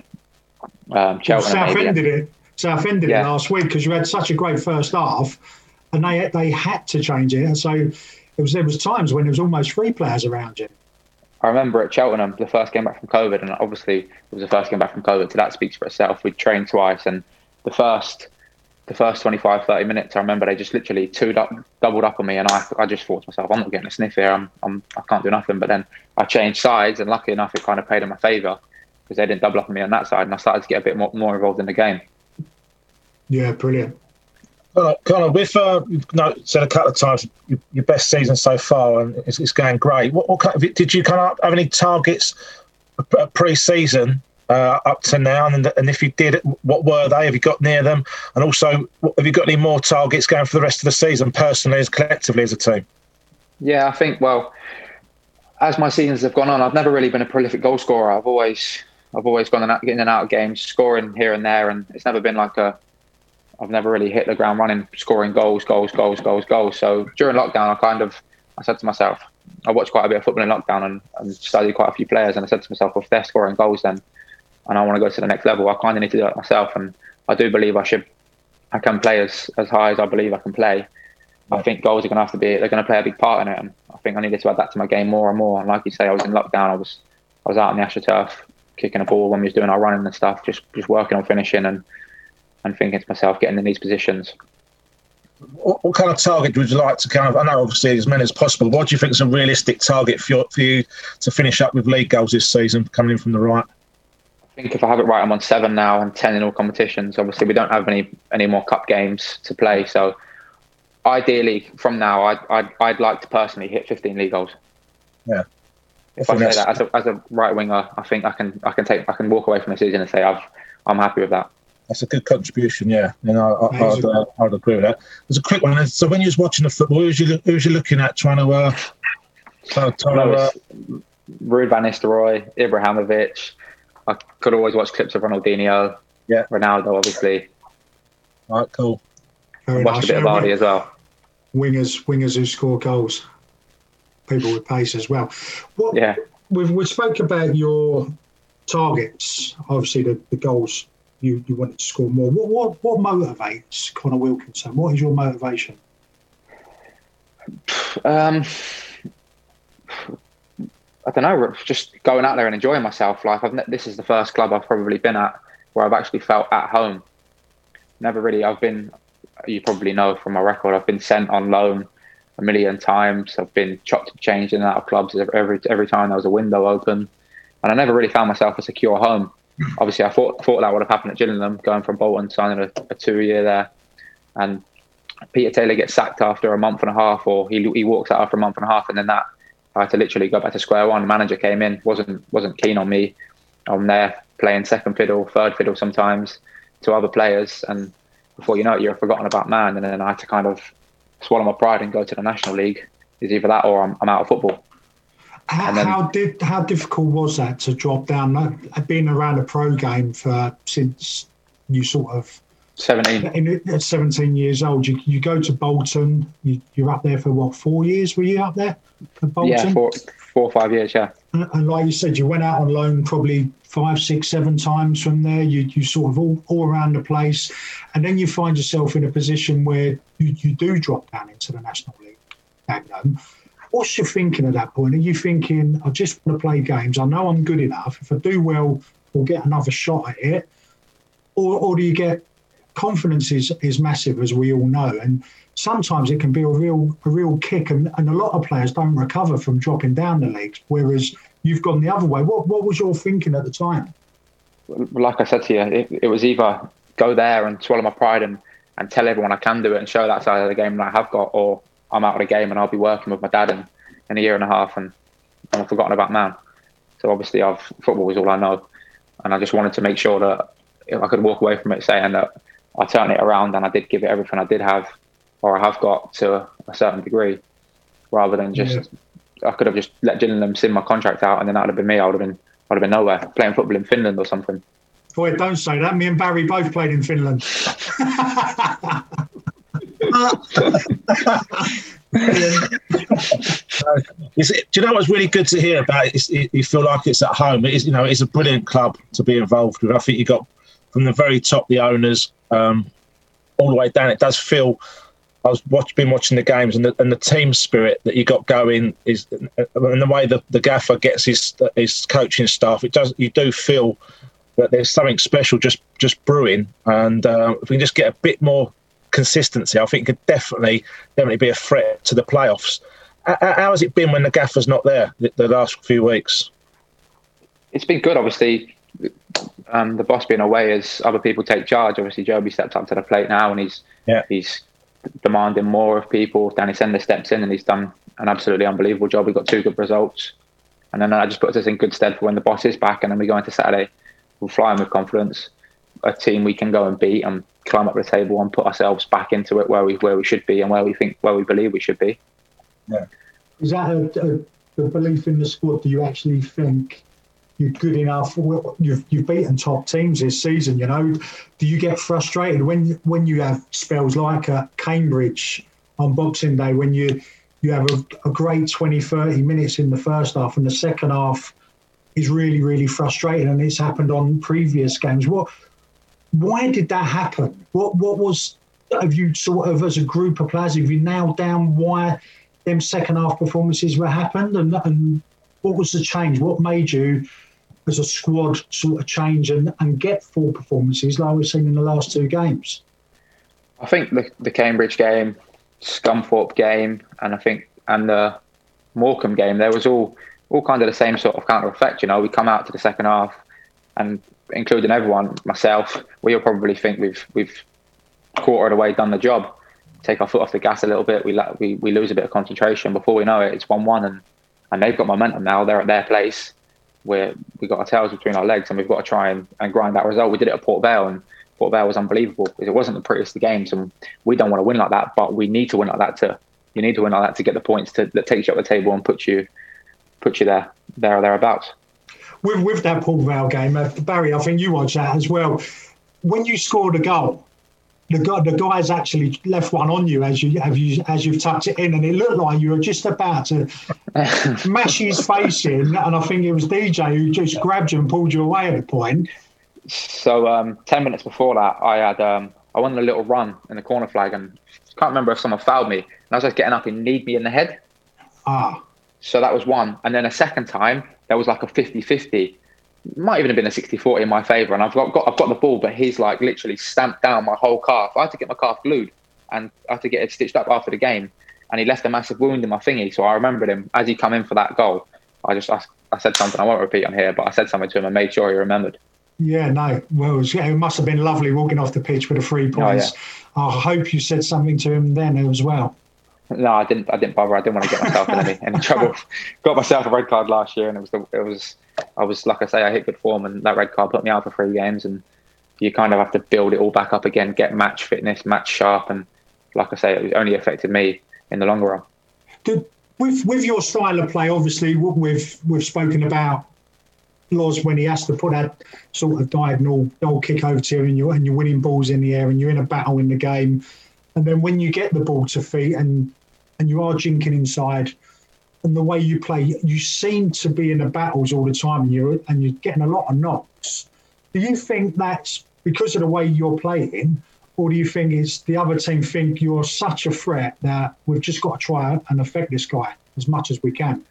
um, Cheltenham. Well, Southend did it. Southend did yeah. it last week because you had such a great first half. And they they had to change it. And so it was there was times when there was almost three players around you. I remember at Cheltenham, the first game back from COVID, and obviously it was the first game back from COVID, so that speaks for itself. We'd trained twice, and the first the first twenty-five, thirty minutes, I remember they just literally twoed up, doubled up on me, and I I just thought to myself, I'm not getting a sniff here, I'm, I'm, I can't do nothing. But then I changed sides, and luckily enough, it kind of played in my favour because they didn't double up on me on that side, and I started to get a bit more, more involved in the game. Yeah, brilliant. Connor, Connor, with uh, you know, said a couple of times your, your best season so far, and it's, it's going great. What, what kind of, did you kind of have any targets pre-season uh, up to now? And, and if you did, what were they? Have you got near them? And also, what, have you got any more targets going for the rest of the season, personally as collectively as a team? Yeah, I think well, as my seasons have gone on, I've never really been a prolific goal scorer. I've always, I've always gone in and out of games, scoring here and there, and it's never been like a. I've never really hit the ground running, scoring goals, goals, goals, goals, goals. So during lockdown, I kind of, I said to myself, I watched quite a bit of football in lockdown and, and studied quite a few players. And I said to myself, well, if they're scoring goals then, and I want to go to the next level, I kind of need to do it myself. And I do believe I should, I can play as, as high as I believe I can play. Yeah. I think goals are going to have to be, they're going to play a big part in it. And I think I needed to add that to my game more and more. And like you say, I was in lockdown. I was, I was out on the AstroTurf, kicking a ball when we was doing our running and stuff, just, just working on finishing and, and thinking to myself, getting in these positions. What, what kind of target would you like to kind of, I know obviously as many as possible, what do you think is a realistic target for, your, for you to finish up with league goals this season, coming in from the right? I think if I have it right, I'm on seven now and ten in all competitions. Obviously, we don't have any any more cup games to play, so ideally from now, I'd, I'd, I'd like to personally hit fifteen league goals. Yeah. If I, I say that as a, as a right winger, I think I can I can take I can walk away from the season and say I've I'm happy with that. That's a good contribution, yeah. You know, I, I, I'd, uh, I'd agree with that. There's a quick one. So when you was watching the football, who was you, who was you looking at trying to... Uh, trying, trying no, to uh... Ruud van Nistelrooy, Ibrahimovic. I could always watch clips of Ronaldinho. Yeah. Ronaldo, obviously. All right, cool. Very watched nice. a bit of Vardy as well. Wingers, wingers who score goals. People with pace as well. What, yeah. We've, we spoke about your targets, obviously the, the goals. You, you wanted to score more. What what what motivates Connor Wilkinson? What is your motivation? Um, I don't know. Just going out there and enjoying myself. Like I've, this is the first club I've probably been at where I've actually felt at home. Never really. I've been. You probably know from my record. I've been sent on loan a million times. I've been chopped and changed in and out of clubs every every time there was a window open, and I never really found myself a secure home. Obviously, I thought thought that would have happened at Gillingham, going from Bolton, signing a, a two-year there, and Peter Taylor gets sacked after a month and a half, or he he walks out after a month and a half, and then that I had to literally go back to square one. The manager came in, wasn't wasn't keen on me, I'm there playing second fiddle, third fiddle sometimes to other players, and before you know it, you're a forgotten about man. And then I had to kind of swallow my pride and go to the National League. It's either that or I'm, I'm out of football. How, then, how did how difficult was that to drop down? I've been around a pro game for since you sort of seventeen. In, at seventeen years old, you you go to Bolton. You, you're up there for what, four years? Were you up there for Bolton? Yeah, four, four or five years. Yeah. And, and like you said, you went out on loan probably five, six, seven times from there. You you sort of all, all around the place, and then you find yourself in a position where you, you do drop down into the National League. Magnum. What's your thinking at that point? Are you thinking, I just want to play games, I know I'm good enough, if I do well, we'll get another shot at it? Or, or do you get, confidence is, is massive, as we all know, and sometimes it can be a real a real kick, and, and a lot of players don't recover from dropping down the leagues, whereas you've gone the other way. What what was your thinking at the time? Like I said to you, it, it was either go there and swallow my pride and, and tell everyone I can do it and show that side of the game that I have got, or I'm out of the game and I'll be working with my dad in, in a year and a half and I'm forgotten about man. So obviously I've, football is all I know, and I just wanted to make sure that if I could walk away from it saying that I turned it around and I did give it everything I did have, or I have got, to a, a certain degree, rather than just yeah. I could have just let Gillingham send my contract out and then that would have been me. I would have been I would have been nowhere, playing football in Finland or something. Boy, don't say that. Me and Barry both played in Finland. Is it, do you know what's really good to hear about it? Is, it, you feel like it's at home. It is, you know, it's a brilliant club to be involved with. I think you got from the very top the owners um, all the way down. It does feel. I was watch, been watching the games, and the, and the team spirit that you got going is, and the way the, the gaffer gets his his coaching staff. It does. You do feel that there's something special just just brewing, and uh, if we can just get a bit more consistency, I think it could definitely definitely be a threat to the playoffs. How, how has it been when the gaffer's not there the, the last few weeks? It's been good, obviously. Um, the boss being away as other people take charge. Obviously, Joby stepped up to the plate now, and he's yeah. he's demanding more of people. Danny Sender steps in, and he's done an absolutely unbelievable job. We got two good results, and then that just puts us in good stead for when the boss is back, and then we go into Saturday, we're flying with confidence. A team we can go and beat and climb up the table and put ourselves back into it where we where we should be and where we think where we believe we should be. Yeah, is that a, a, the belief in the squad? Do you actually think you're good enough? You've you've beaten top teams this season. You know, do you get frustrated when when you have spells like at Cambridge on Boxing Day, when you you have a, a great twenty, thirty minutes in the first half and the second half is really really frustrating, and it's happened on previous games? What? Why did that happen? What what was, have you sort of, as a group of players, have you nailed down why them second half performances were happened, and, and what was the change? What made you, as a squad, sort of change and, and get four performances like we've seen in the last two games? I think the, the Cambridge game, Scunthorpe game, and I think and the Morecambe game, there was all all kind of the same sort of counter effect. You know, we come out to the second half, and including everyone, myself, we all probably think we've we've quartered away, done the job, take our foot off the gas a little bit. We we we lose a bit of concentration. Before we know it, it's one one, and and they've got momentum now. They're at their place. We're we got our tails between our legs, and we've got to try and, and grind that result. We did it at Port Vale, and Port Vale was unbelievable because it wasn't the prettiest of games, and we don't want to win like that, but we need to win like that to you need to win like that to get the points to, that takes you up the table and put you put you there there or thereabouts. With, with that Port Vale game, uh, Barry, I think you watched that as well. When you scored a goal, the guy, the guy's actually left one on you as you have you as you've tucked it in, and it looked like you were just about to mash his face in. And I think it was D J who just grabbed you and pulled you away at the point. So um, ten minutes before that, I had um, I won a little run in the corner flag, and I can't remember if someone fouled me. And I was just getting up and kneed me in the head. Ah. So that was one. And then a second time, there was like a fifty-fifty. Might even have been a sixty-forty in my favour. And I've got, got I've got the ball, but he's like literally stamped down my whole calf. I had to get my calf glued and I had to get it stitched up after the game. And he left a massive wound in my thingy. So I remembered him as he come in for that goal. I just I, I said something, I won't repeat on here, but I said something to him and made sure he remembered. Yeah, no. Well, it, was, it must have been lovely walking off the pitch with the three points. Oh, yeah. I hope you said something to him then as well. No, I didn't. I didn't bother. I didn't want to get myself in any, any trouble. Got myself a red card last year, and it was the, it was. I was like I say, I hit good form, and that red card put me out for three games. And you kind of have to build it all back up again, get match fitness, match sharp, and like I say, it only affected me in the longer run. Did, with with your style of play, obviously, we've we've spoken about Loz when he has to put that sort of diagonal goal kick over to you, and you're and you're winning balls in the air, and you're in a battle in the game. And then when you get the ball to feet and and you are jinking inside, and the way you play, you seem to be in the battles all the time, and you're and you're getting a lot of knocks. Do you think that's because of the way you're playing, or do you think it's the other team think you're such a threat that we've just got to try and affect this guy as much as we can?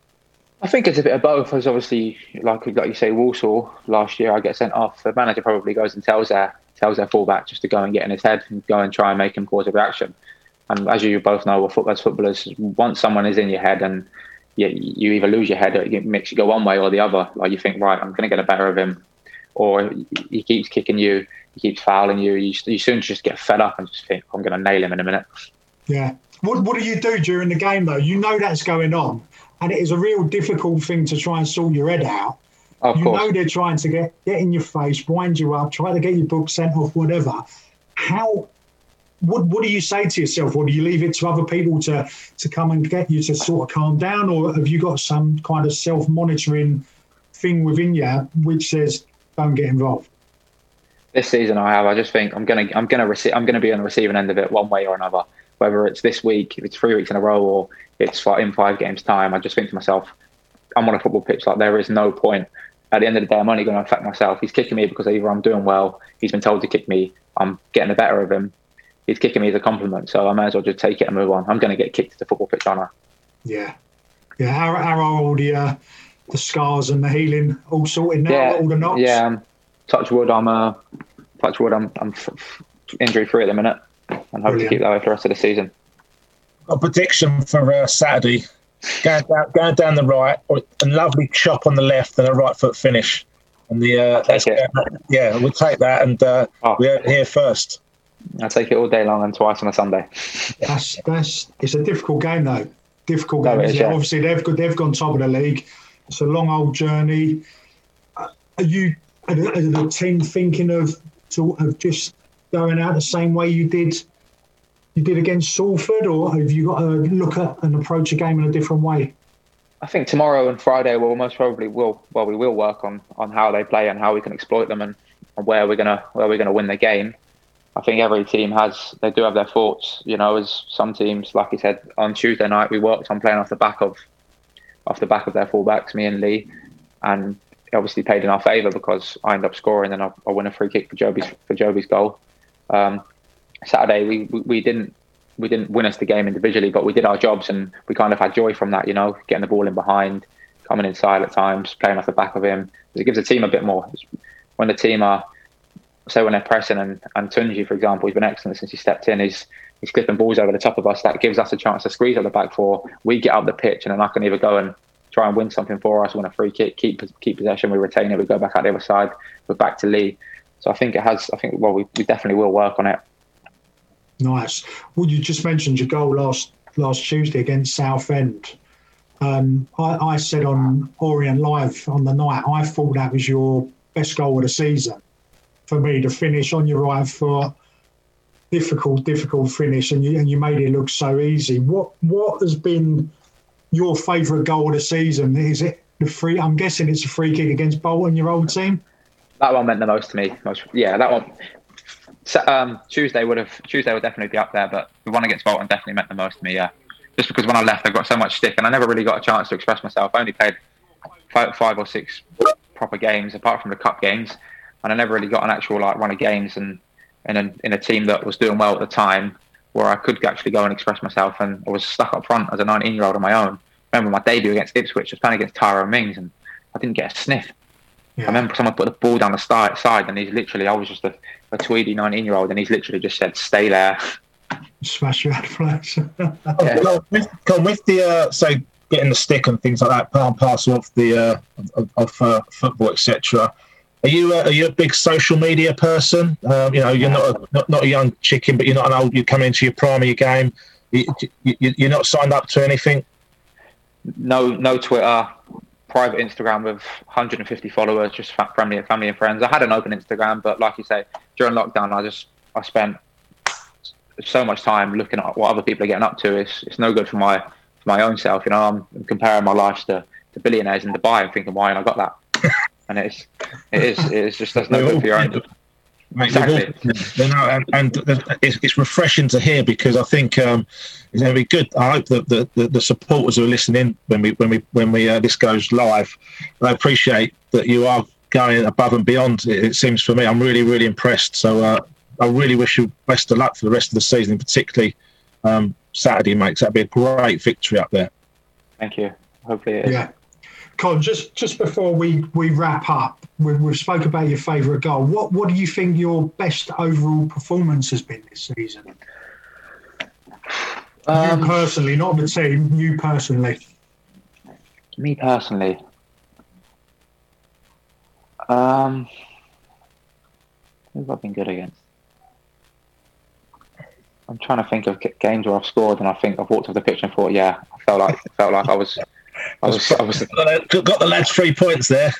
I think it's a bit of both. As obviously, like like you say, Walsall last year, I get sent off. The manager probably goes and tells their tells their fullback just to go and get in his head and go and try and make him cause a reaction. And as you both know, as footballers, once someone is in your head and you, you either lose your head or it makes you go one way or the other, like you think, right, I'm going to get the better of him, or he keeps kicking you, he keeps fouling you, you, you soon just get fed up and just think, I'm going to nail him in a minute. Yeah. What, what do you do during the game, though? You know that's going on, and it is a real difficult thing to try and sort your head out. Of you course. know they're trying to get, get in your face, wind you up, try to get your book sent off, whatever. How, what what do you say to yourself? Or do you leave it to other people to, to come and get you to sort of calm down? Or have you got some kind of self-monitoring thing within you which says, don't get involved? This season I have, I just think I'm going to I'm going to receive, I'm going to be on the receiving end of it one way or another. Whether it's this week, if it's three weeks in a row, or it's in five games' time, I just think to myself, I'm on a football pitch, like there is no point. At the end of the day, I'm only going to affect myself. He's kicking me because either I'm doing well, he's been told to kick me, I'm getting the better of him. He's kicking me as a compliment, so I may as well just take it and move on. I'm going to get kicked to the football pitch, aren't I? Yeah. Yeah, how, how are all the, uh, the scars and the healing all sorted now, Yeah, all the knocks? yeah. Um, touch wood, I'm, uh, touch wood, I'm, I'm f- f- injury-free at the minute, and hope Brilliant. to keep that way for the rest of the season. A prediction for uh, Saturday. Going down, going down the right, or a lovely chop on the left, and a right foot finish. And the uh, that's, yeah, we'll take that, and uh, oh. we're here first. I'll take it all day long and twice on a Sunday. That's that's it's a difficult game though. Difficult game. No, is, yeah. Obviously, they've got they've gone top of the league. It's a long old journey. Uh, are you are the, are the team thinking of sort of just going out the same way you did? You did against Salford, or have you got to look at and approach a game in a different way? I think tomorrow and Friday we'll most probably will well we will work on, on how they play and how we can exploit them and, and where we're gonna where we're gonna win the game. I think every team has they do have their thoughts, you know, as some teams, like you said, on Tuesday night we worked on playing off the back of off the back of their fullbacks, me and Lee, and it obviously paid in our favour because I end up scoring and I, I win a free kick for Joby's for Joby's goal. Um, Saturday we, we we didn't we didn't win us the game individually, but we did our jobs and we kind of had joy from that, you know, getting the ball in behind, coming inside at times, playing off the back of him. It gives the team a bit more. When the team are, say when they're pressing, and, and Tunji, for example, he's been excellent since he stepped in. He's he's clipping balls over the top of us. That gives us a chance to squeeze at the back four. We get up the pitch and then I can either go and try and win something for us, win a free kick, keep keep possession, we retain it, we go back out the other side, we're back to Lee. So I think it has, I think, well, we, we definitely will work on it. Nice. Well, you just mentioned your goal last last Tuesday against Southend. Um, I, I said on Orient Live on the night, I thought that was your best goal of the season. For me to finish on your right foot, difficult, difficult finish, and you and you made it look so easy. What what has been your favourite goal of the season? Is it the free? I'm guessing it's a free kick against Bolton, your old team. That one meant the most to me. Most, yeah, that one. Um, Tuesday would have Tuesday would definitely be up there, but the one against Bolton definitely meant the most to me. Yeah, just because when I left, I got so much stick, and I never really got a chance to express myself. I only played five, five or six proper games, apart from the cup games, and I never really got an actual like run of games and in a, in a team that was doing well at the time, where I could actually go and express myself. And I was stuck up front as a nineteen-year-old on my own. I remember my debut against Ipswich, I was playing against Tyrone Mings, and I didn't get a sniff. Yeah. I remember someone put the ball down the side, and he's literally, I was just a, a tweedy nineteen-year-old, and he's literally just said, "Stay there." Smash your head flash. Yeah. Well, with, with the uh, so getting the stick and things like that, part and parcel of the uh, of, of uh, football, et cetera. Are you uh, are you a big social media person? Um, you know, you're not a, not, not a young chicken, but you're not an old. You come into your prime of your game. You, you, you're not signed up to anything? No, no Twitter. Private Instagram with one hundred fifty followers, just family, family and friends. I had an open Instagram, but like you say, during lockdown, I just I spent so much time looking at what other people are getting up to. It's it's no good for my for my own self. You know, I'm comparing my life to, to billionaires in Dubai and thinking, why haven't I got that? And it's it is it's just that's no good for your own. Mate, exactly. You know, and, and it's, it's refreshing to hear, because I think um, it's going to be good. I hope that the, the, the supporters who are listening when we when we when we uh, this goes live, I appreciate that you are going above and beyond. It, it seems for me, I'm really really impressed. So uh, I really wish you best of luck for the rest of the season, particularly um, Saturday, mate. That'd be a great victory up there. Thank you. Hopefully it is. Yeah. Con, just just before we, we wrap up, we, we've spoke about your favourite goal. What what do you think your best overall performance has been this season? Um, you personally, not the team. You personally. Me personally. Um, who have I been good against? I'm trying to think of games where I've scored, and I think I've walked off the pitch and thought, yeah, I felt like I felt like I was. I was, I was got the lads three points there.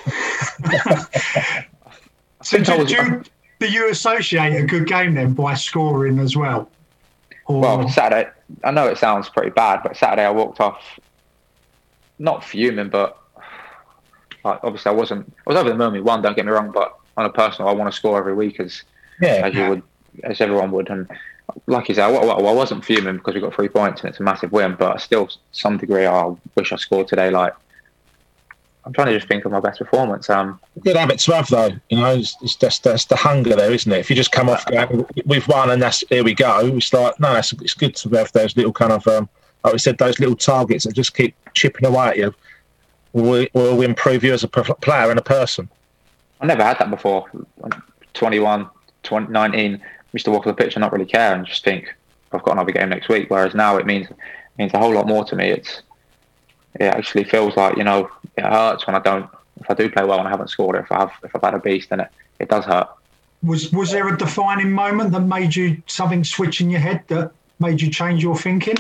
So do, was, do, do you associate a good game then by scoring as well? Or... Well, Saturday, I know it sounds pretty bad, but Saturday I walked off not fuming, but like, obviously I wasn't. I was over the moon with one. Don't get me wrong, but on a personal, I want to score every week as yeah, as you would, as everyone would, and. Like you said, I, I, I wasn't fuming because we got three points and it's a massive win, but still, some degree, I wish I scored today. Like, I'm trying to just think of my best performance. Um, good habit to have, though. You know, it's, it's just that's the hunger there, isn't it? If you just come off, going, we've won, and that's here we go. It's like no, it's, it's good to have those little kind of, um, like we said, those little targets that just keep chipping away at you. Will, will improve you as a player and a person. I never had that before. I'm twenty-one, twenty, nineteen. Used to walk on the pitch and not really care and just think I've got another game next week. Whereas now it means it means a whole lot more to me. It's it actually feels like, you know, it hurts when I don't if I do play well and I haven't scored. Or if I have if I've had a beast, then it, it does hurt. Was was there a defining moment that made you something switch in your head that made you change your thinking?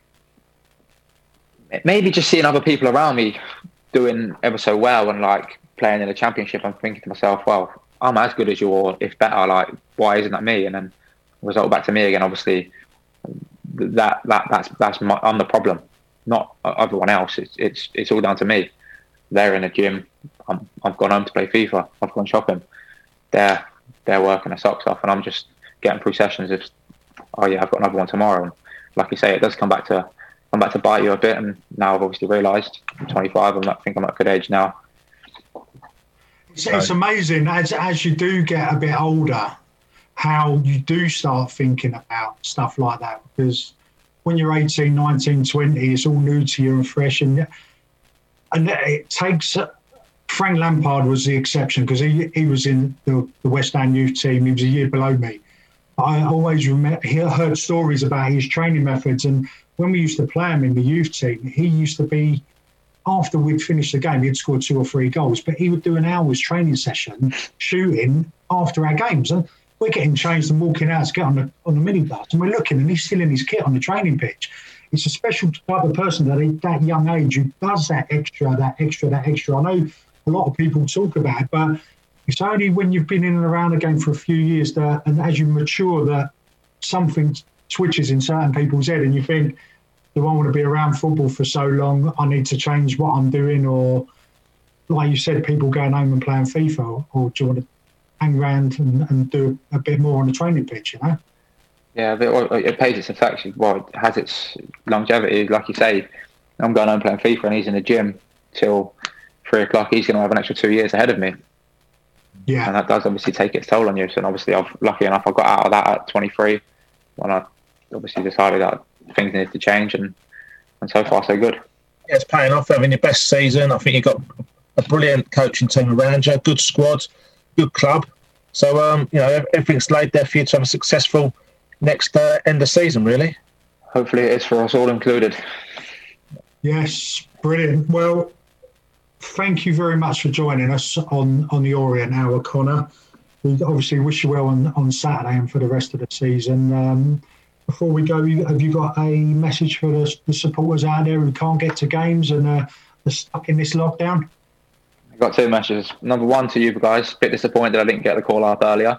Maybe just seeing other people around me doing ever so well and like playing in the championship. I'm thinking to myself, well, I'm as good as you, or if better. Like, why isn't that me? And then result back to me again. Obviously, that that that's that's my, I'm the problem, not everyone else. It's it's it's all down to me. They're in the gym. I'm, I've gone home to play FIFA. I've gone shopping. They're they're working their socks off, and I'm just getting through sessions. Of, oh yeah, I've got another one tomorrow. And like you say, it does come back to come back to bite you a bit. And now I've obviously realised I'm twenty-five. I'm I think I'm at a good age now. It's, it's amazing as as you do get a bit older, how you do start thinking about stuff like that. Because when you're eighteen, nineteen, twenty, it's all new to you and fresh. And and it takes... Frank Lampard was the exception because he he was in the, the West Ham youth team. He was a year below me. I always remember, he heard stories about his training methods. And when we used to play him in the youth team, he used to be... After we'd finished the game, he'd scored two or three goals, but he would do an hour's training session shooting after our games. And we're getting changed and walking out to get on the on the minibus, and we're looking, and he's still in his kit on the training pitch. It's a special type of person that at that young age who does that extra, that extra, that extra. I know a lot of people talk about it, but it's only when you've been in and around the game for a few years that, and as you mature, that something switches in certain people's head, and you think, do I want to be around football for so long? I need to change what I'm doing, or like you said, people going home and playing FIFA, or, or do you want to hang around and, and do a bit more on the training pitch, you know? Yeah, but it pays its effects. Well, it has its longevity. Like you say, I'm going home playing FIFA and he's in the gym till three o'clock. He's going to have an extra two years ahead of me. Yeah. And that does obviously take its toll on you. So and obviously, I've lucky enough, I got out of that at twenty-three when I obviously decided that things needed to change, and, and so far so good. Yeah, it's paying off, having your best season. I think you've got a brilliant coaching team around you, good squad, good club. So, um, you know, everything's laid there for you to have a successful next uh, end of season, really. Hopefully it is for us all included. Yes, brilliant. Well, thank you very much for joining us on, on the Orient Hour, Connor. We obviously wish you well on, on Saturday and for the rest of the season. Um, before we go, have you got a message for the, the supporters out there who can't get to games and uh, are stuck in this lockdown? I've got two messages. Number one to you guys, a bit disappointed I didn't get the call up earlier.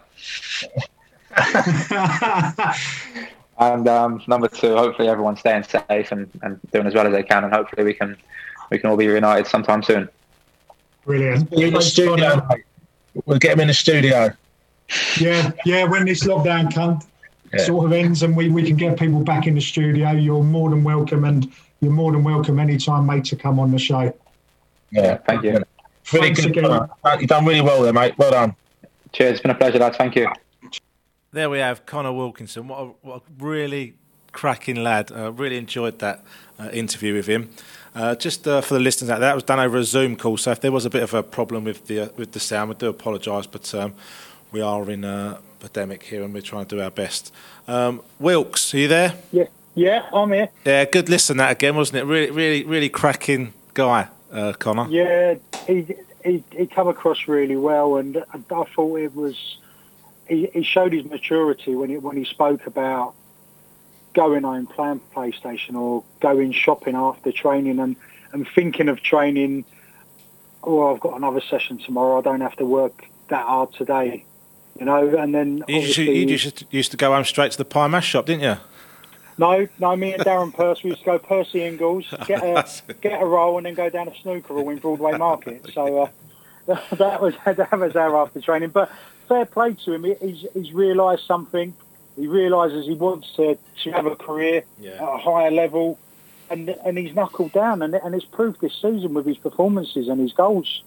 And um, number two, hopefully everyone's staying safe and, and doing as well as they can, and hopefully we can we can all be reunited sometime soon. Brilliant. In the studio, mate. We'll get him in the studio. Yeah, yeah. When this lockdown comes, yeah. sort of ends, and we, we can get people back in the studio, you're more than welcome, and you're more than welcome anytime, mate, to come on the show. Yeah, thank you. Really good. You've done really well there, mate. Well done. Cheers. It's been a pleasure, lads. Thank you. There we have Connor Wilkinson. What a, what a really cracking lad. Uh, really enjoyed that uh, interview with him. Uh, just uh, for the listeners out there, that was done over a Zoom call. So if there was a bit of a problem with the uh, with the sound, we do apologise. But um, we are in a pandemic here, and we're trying to do our best. Um, Wilkes, are you there? Yeah, yeah, I'm here. Yeah, good listen that again, wasn't it? Really, really, really cracking guy, uh, Connor. Yeah, he he he come across really well, and I, I thought it was. He, he showed his maturity when he when he spoke about going home, playing PlayStation, or going shopping after training, and, and thinking of training. Oh, I've got another session tomorrow. I don't have to work that hard today, you know. And then you used, you used, used to go home straight to the pie mash shop, didn't you? No, no. Me and Darren Purse, we used to go Percy Ingalls, get a get a roll, and then go down to snooker or in Broadway Market. So uh, that was that was our after training, but. Fair play to him. He's, he's realised something. He realises he wants to, to have a career yeah. at a higher level, and and he's knuckled down, and and it's proved this season with his performances and his goals.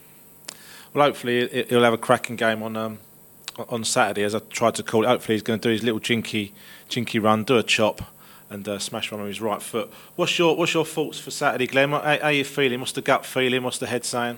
Well, hopefully he'll have a cracking game on um, on Saturday, as I tried to call it. Hopefully he's going to do his little jinky jinky run, do a chop, and uh, smash one on his right foot. What's your what's your thoughts for Saturday, Glenn? How, how are you feeling? What's the gut feeling? What's the head saying?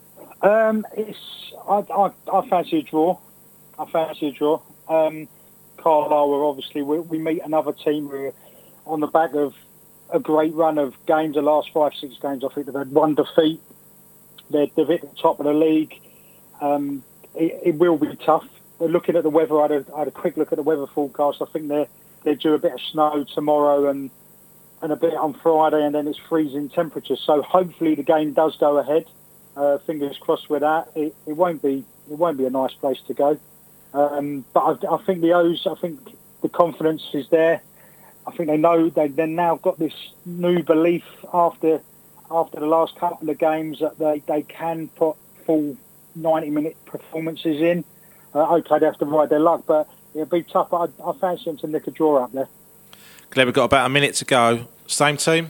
Um, it's. I, I, I fancy a draw. I fancy a draw. Um, Carlisle were obviously, we, we meet another team who are on the back of a great run of games, the last five, six games. I think they've had one defeat. They're, they're at the top of the league. Um, it, it will be tough. They're looking at the weather. I had, a, I had a quick look at the weather forecast. I think they're, they're due a bit of snow tomorrow and, and a bit on Friday, and then it's freezing temperatures. So hopefully the game does go ahead. Uh, fingers crossed with that. It, it won't be it won't be a nice place to go, um, but I, I think the O's. I think the confidence is there. I think they know they they've now got this new belief after after the last couple of games that they, they can put full ninety minute performances in. Uh, okay, they have to ride their luck, but it'll be tough. I, I fancy them to nick a draw up there. Glad we've got about a minute to go. Same team?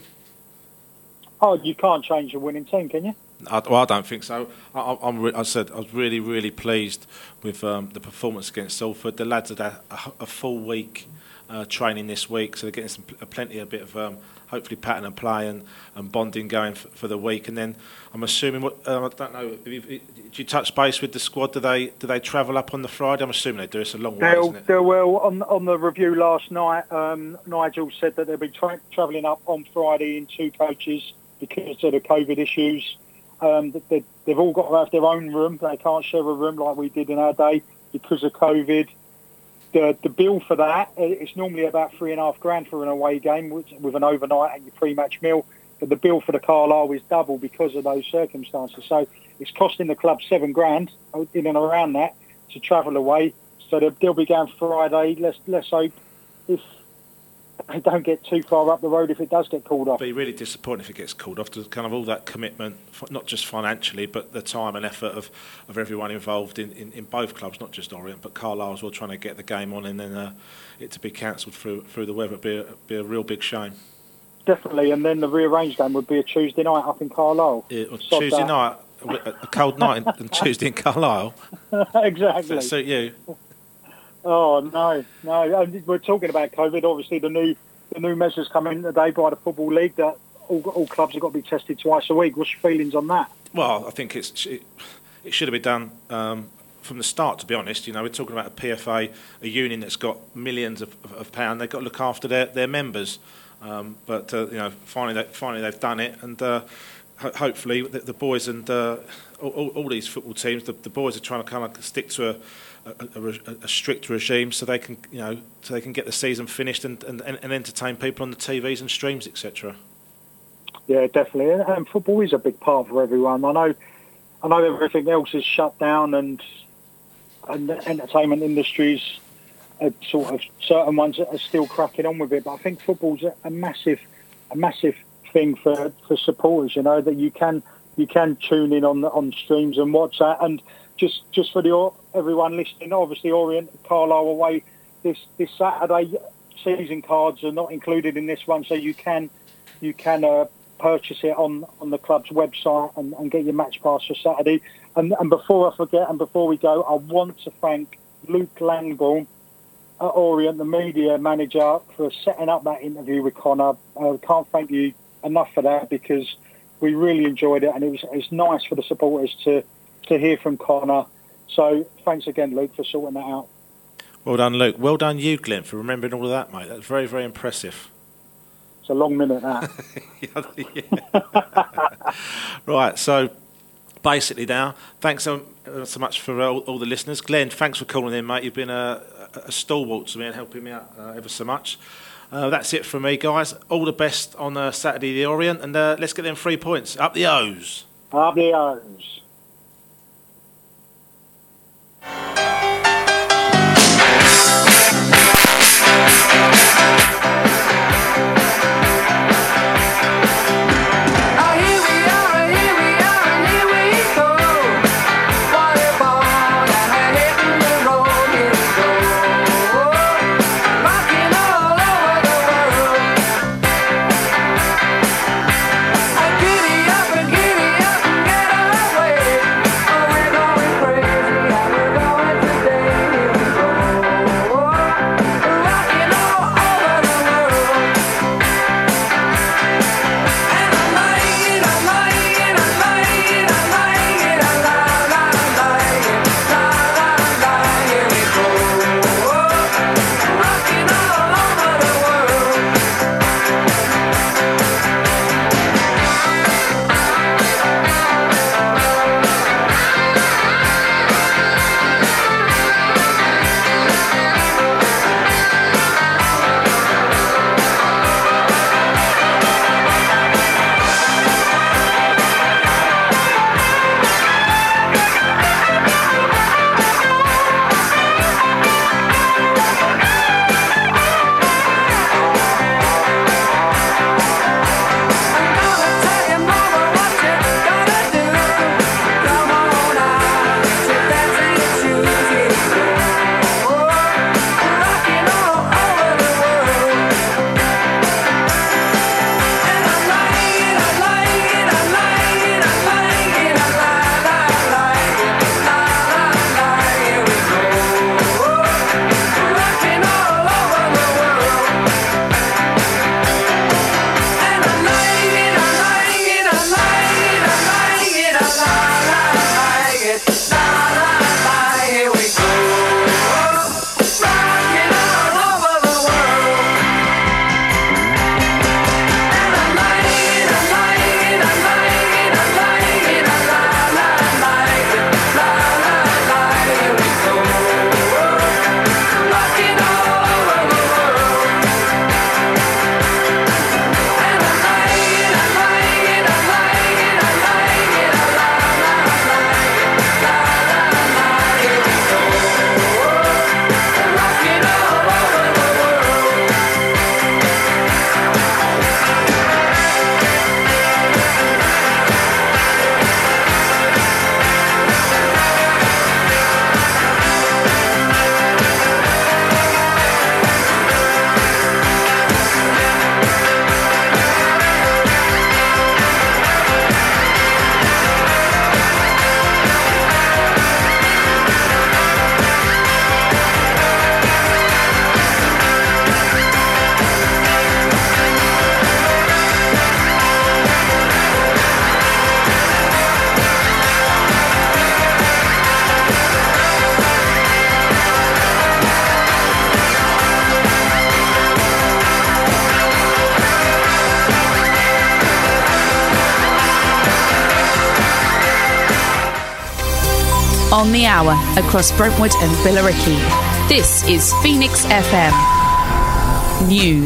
Oh, you can't change a winning team, can you? I, well, I don't think so. I, I'm re- I said I was really, really pleased with um, the performance against Salford. The lads had a, a, a full week uh, training this week, so they're getting some plenty a bit of um, hopefully pattern of play and, and bonding going f- for the week. And then I'm assuming, what uh, I don't know, did you touch base with the squad? Do they do they travel up on the Friday? I'm assuming they do. It's a long way, isn't it? They'll, well, on on the review last night, um, Nigel said that they'll be tra- travelling up on Friday in two coaches because of the COVID issues. Um, they, they've all got to have their own room. They can't share a room like we did in our day because of COVID. The the bill for that, it's normally about three and a half grand for an away game with, with an overnight and your pre-match meal. But the bill for the Carlisle is double because of those circumstances. So it's costing the club seven grand in and around that to travel away. So they'll, they'll be going Friday. Let's let's hope if they don't get too far up the road if it does get called off. It'd be really disappointing if it gets called off. There's kind of all that commitment, not just financially, but the time and effort of, of everyone involved in, in, in both clubs, not just Orient, but Carlisle as well, trying to get the game on, and then uh, it to be cancelled through through the weather. It'd be a, be a real big shame. Definitely, and then the rearranged game would be a Tuesday night up in Carlisle. Yeah, well, Tuesday that. night, a cold night, and Tuesday in Carlisle. Exactly. Does that suit you? Oh no, no! We're talking about COVID. Obviously, the new the new measures come in today by the Football League that all, all clubs have got to be tested twice a week. What's your feelings on that? Well, I think it's it, it should have been done um, from the start. To be honest, you know, we're talking about a P F A, a union that's got millions of, of, of pounds. They've got to look after their their members. Um, but uh, you know, finally, they, finally they've done it, and uh, ho- hopefully the, the boys and uh, all, all these football teams, the, the boys are trying to kind of stick to a. a, a, a strict regime, so they can, you know, so they can get the season finished and, and, and entertain people on the T Vs and streams, et cetera. Yeah, definitely. And, and football is a big part for everyone. I know, I know everything else is shut down, and and the entertainment industries, are sort of certain ones are still cracking on with it. But I think football's a, a massive, a massive thing for, for supporters. You know, that you can you can tune in on on streams and watch that. And just just for the everyone listening, obviously Orient Carlisle away this this Saturday. Season cards are not included in this one, so you can you can uh, purchase it on, on the club's website and, and get your match pass for Saturday. And, and before I forget, and before we go, I want to thank Luke Langbaum at Orient, the media manager, for setting up that interview with Connor. I uh, can't thank you enough for that, because we really enjoyed it, and it was it's nice for the supporters to, to hear from Connor. So thanks again, Luke, for sorting that out. Well done, Luke. Well done you, Glenn, for remembering all of that, mate. That's very, very impressive. It's a long minute, that. Right, so basically now, thanks so, so much for all, all the listeners. Glenn, thanks for calling in, mate. You've been a, a stalwart to me and helping me out uh, ever so much. Uh, that's it from me, guys. All the best on uh, Saturday, the Orient, and uh, let's get them three points. Up the O's. Up the O's. Away. On the hour across Brentwood and Billericay. This is Phoenix F M News.